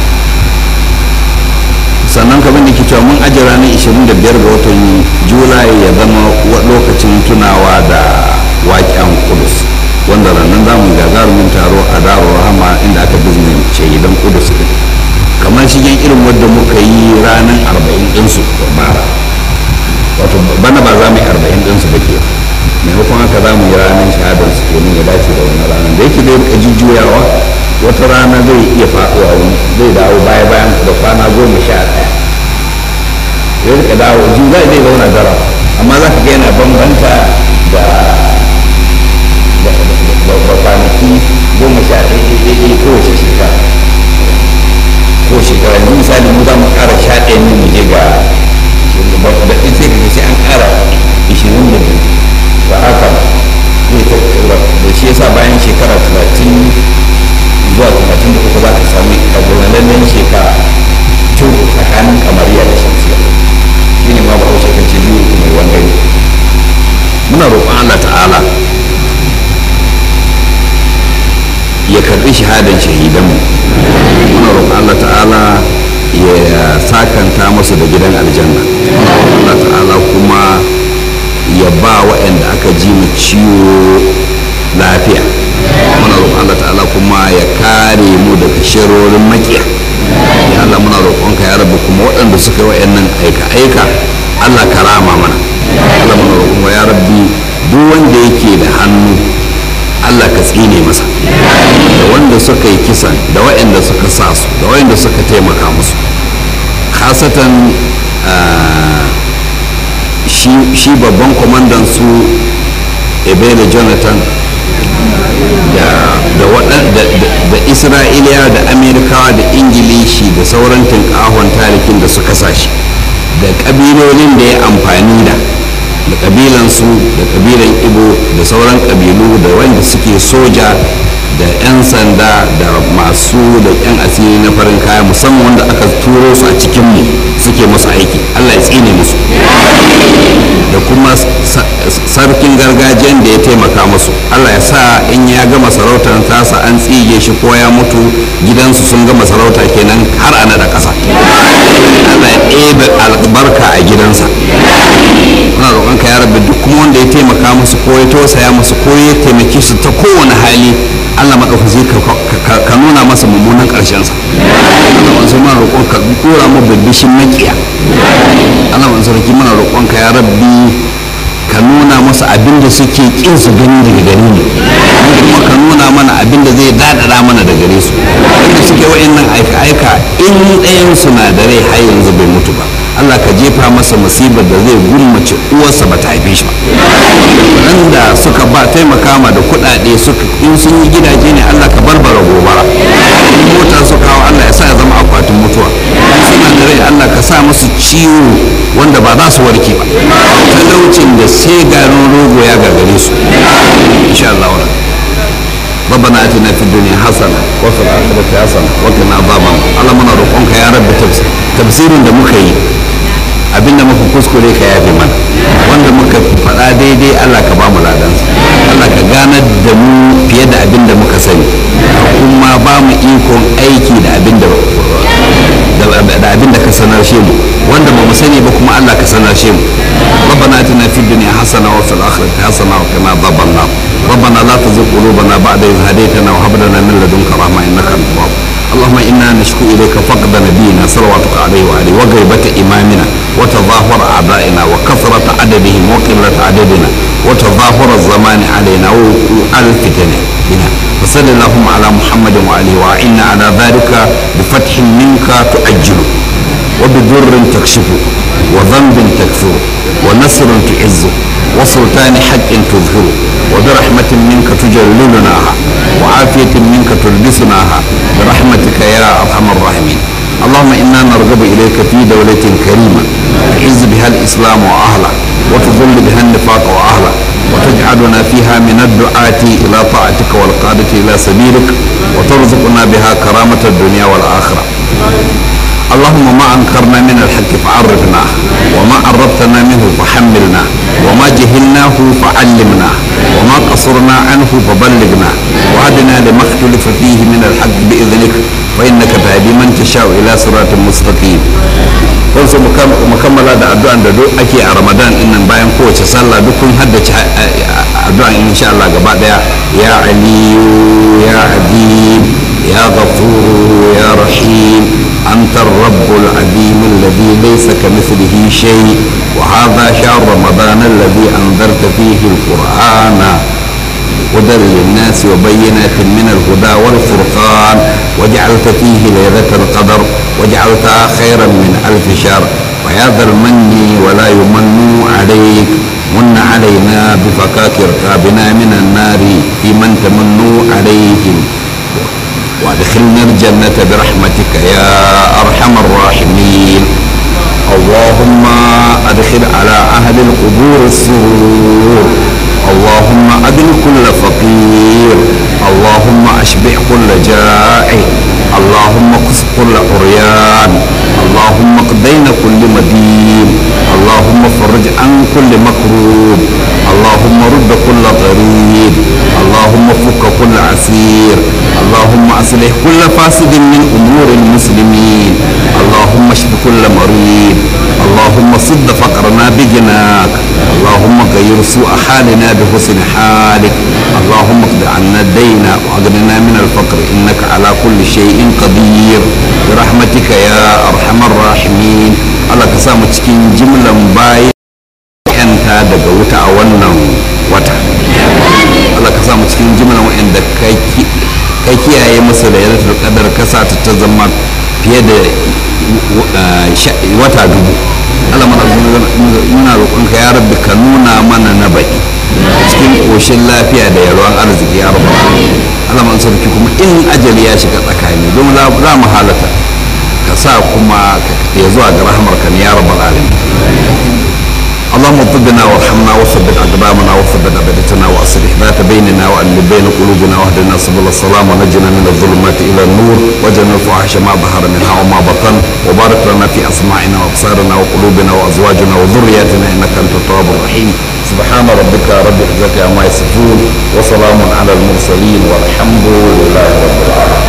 sannan kamar da ke cewa mun ajiye ranar ishirin da biyar ga watan julai ya zama lokacin tunawa da waƙen kudus wanda ranar za mu gagarumin taro a daro rahama inda aka bizne shahidan kudus din kamar shigen irin wadda muka yi ranar arba'in ɗinsu bara wato bana ba za mu yi arba'in ɗinsu ba ke maimakon haka za mu yi ranar shahadar su kenan ya dace da wani ranar da yake zai rika jujjuyawa wata rana zai iya faɗuwa wani zai dawo baya bayan da kwana goma sha ɗaya zai rika dawo zai zai zauna dara amma za ka ga yana bambanta da da kwanaki goma sha ɗaya kowace shekara ko shekara yanzu misali mu za mu ƙara sha ɗaya ne mu je ga da ɗin sai ka sai an ƙara ishirin da biyu ba haka zai ta da shi yasa bayan shekara talatin zuwa talatin da uku za ka sami kagunannen shekara tun tsakanin kamariya da shamsiya shi ne ma ba hausa kan ce biyu mai wangare muna roƙon Allah ta'ala ya karɓi shahadan shahidanmu muna roƙon Allah ta'ala ya sakanta masu da gidan aljanna Allah ta'ala kuma ya ba waɗanda aka ji mu ciwo lafiya muna roƙon Allah ta'ala kuma ya kare mu daga shirorin makiya ya Allah muna roƙonka ya rabu kuma waɗanda suka yi waɗannan aika-aika Allah ka rama mana Allah muna roƙonka ya rabbi duk wanda yake da hannu Allah ka tsine masa da wanda suka yi kisan da waɗanda suka sa su da waɗanda suka taimaka musu khasatan shi babban kwamandan su ebele jonathan da isra'iliya da amerikawa da ingilishi da sauran tunkahon tarikin da suka sa shi da ƙabilolin da ya amfani da da kabilansu da kabilan ibo da sauran kabilu da wanda suke soja da 'yan sanda da masu da 'yan asiri na farin kaya musamman wanda aka turo su a cikinmu suke musu aiki Allah ya tsine musu da kuma sarkin gargajiyan da ya taimaka musu Allah ya sa in ya gama sarautar tasa an tsige shi ko ya mutu gidansu sun gama sarauta kenan har ana da ƙasa Allah ya ɗebe albarka a gidansa muna roƙonka ya rabbi duk kuma wanda ya taimaka musu ko ya tausaya musu ko ya taimake shi ta kowane hali Allah maɗaukaki ka nuna masa mummunan ƙarshensa Allah wanzu muna roƙonka ɗora mu bibbishin maƙiya Allah wanzu sarki muna roƙonka ya rabbi ka nuna masa abin da suke ƙin su gani daga gare mu kuma ka nuna mana abin da zai daɗaɗa mana da gare su wanda suke wa'annan aika-aika in ɗayan su na da rai har yanzu bai mutu ba Allah ka jefa masa musibar da zai gulmace uwarsa ba ta haife shi ba waɗanda suka ba taimaka ma da kuɗaɗe suka in sun yi gidaje ne Allah ka barbara gobara in mota suka hawa Allah ya sa ya zama akwatin mutuwa in suna da rai Allah ka sa musu ciwo wanda ba za su warke ba talaucin da sai garin rogo ya gagare su insha Allah wa ربنا اتنا في الدنيا حسنه وفي الاخره حسنه وقنا عذاب النار الله muna roƙonka ya rabbi tafsirin da muka yi abinda muka kuskure ka yafe mana wanda muka faɗa daidai Allah ka ba mu ladansa Allah ka ganar da mu fiye da abinda muka sani kuma ba mu ikon aiki da abinda da abinda ka sanar shi mu wanda ba mu sani ba kuma Allah ka sanar shi mu ربنا اتنا في الدنيا حسنه وفي الاخره حسنه وقنا عذاب النار ربنا لا تزغ قلوبنا بعد إذ هديتنا وهب لنا من لدنك رحمه انك انت الوهاب اللهم انا نشكو اليك فقد نبينا صلواتك عليه وعليه وغيبه امامنا وتظاهر اعدائنا وكثره عددهم وقله عددنا وتظاهر الزمان علينا وعلى الفتن بنا وصل اللهم على محمد وعليه واعنا على ذلك بفتح منك تؤجله وبضر تكشفه وذنب تكفره ونصر تعزه وسلطان حق تظهره وبرحمة منك تجللناها وعافية منك تلبسناها برحمتك يا أرحم الراحمين اللهم إنا نرغب إليك في دولة كريمة تعز بها الإسلام وأهله وتذل بها النفاق وأهله وتجعلنا فيها من الدعاة إلى طاعتك والقادة إلى سبيلك وترزقنا بها كرامة الدنيا والآخرة اللهم ما أنكرنا من الحق فعرفناه وما عرفتنا منه فحملنا وما جهلناه فعلمنا وما قصرنا عنه فبلغنا وهدنا لما اختلف فيه من الحق بإذنك فإنك تهدي من تشاء إلى صراط مستقيم wasu mukammala da addu'an da duk ake a ramadan innan bayan kowace sallah duk kun haddace addu'an insha Allah gaba daya ya aliyu ya azim ya ghafuru ya rahim anta ar-rabb al-azim alladhi laysa kamithlihi shay wa hadha shahr ramadan alladhi anzarta fihi al-qur'ana هدى للناس وبينات من الهدى والفرقان وجعلت فيه ليلة القدر وجعلتها خيرا من ألف شهر ويا ذا المن ولا يمن عليك من علينا بفكاك رقابنا من النار في من تمن عليهم وادخلنا الجنة برحمتك يا أرحم الراحمين اللهم أدخل على أهل القبور السرور اللهم أدل كل فقير اللهم أشبع كل جائع اللهم اقص كل عريان اللهم اقضين كل مدين اللهم فرج عن كل مكروب اللهم رد كل غريب اللهم فك كل عسير اللهم أصلح كل فاسد من أمور المسلمين اللهم اشف كل مريض اللهم صد فقرنا بجناك اللهم غير سوء حالنا بحسن حالك اللهم اقض عنا الدين واغننا من الفقر انك على كل شيء قدير برحمتك يا ارحم الراحمين الله كسامو cikin jimlan bayi yanta daga wuta a wannan wata Allah ka samu cikin jimlan wa'anda kai kiyaye musu da yalatul qadar kasa ta zama fiye da wata dubu Allah muna roƙonka ya rabbi ka nuna mana na baki cikin ƙoshin lafiya da yalwan arziki ya rabu Allah man sarki kuma in ajali ya shiga tsakani don za mu halata ka sa kuma ya zuwa ga rahmarka ne ya rabbal alamin اللهم اطبنا وارحمنا وثبت اقدامنا وثبت ابدتنا واصلح ذات بيننا والف بين قلوبنا واهدنا سبل السلام ونجنا من الظلمات الى النور وجنا الفحش ما ظهر منها وما بطن وبارك لنا في اسماعنا وابصارنا وقلوبنا وازواجنا وذرياتنا انك انت التواب الرحيم سبحان ربك رب العزه عما يصفون وسلام على المرسلين والحمد لله رب العالمين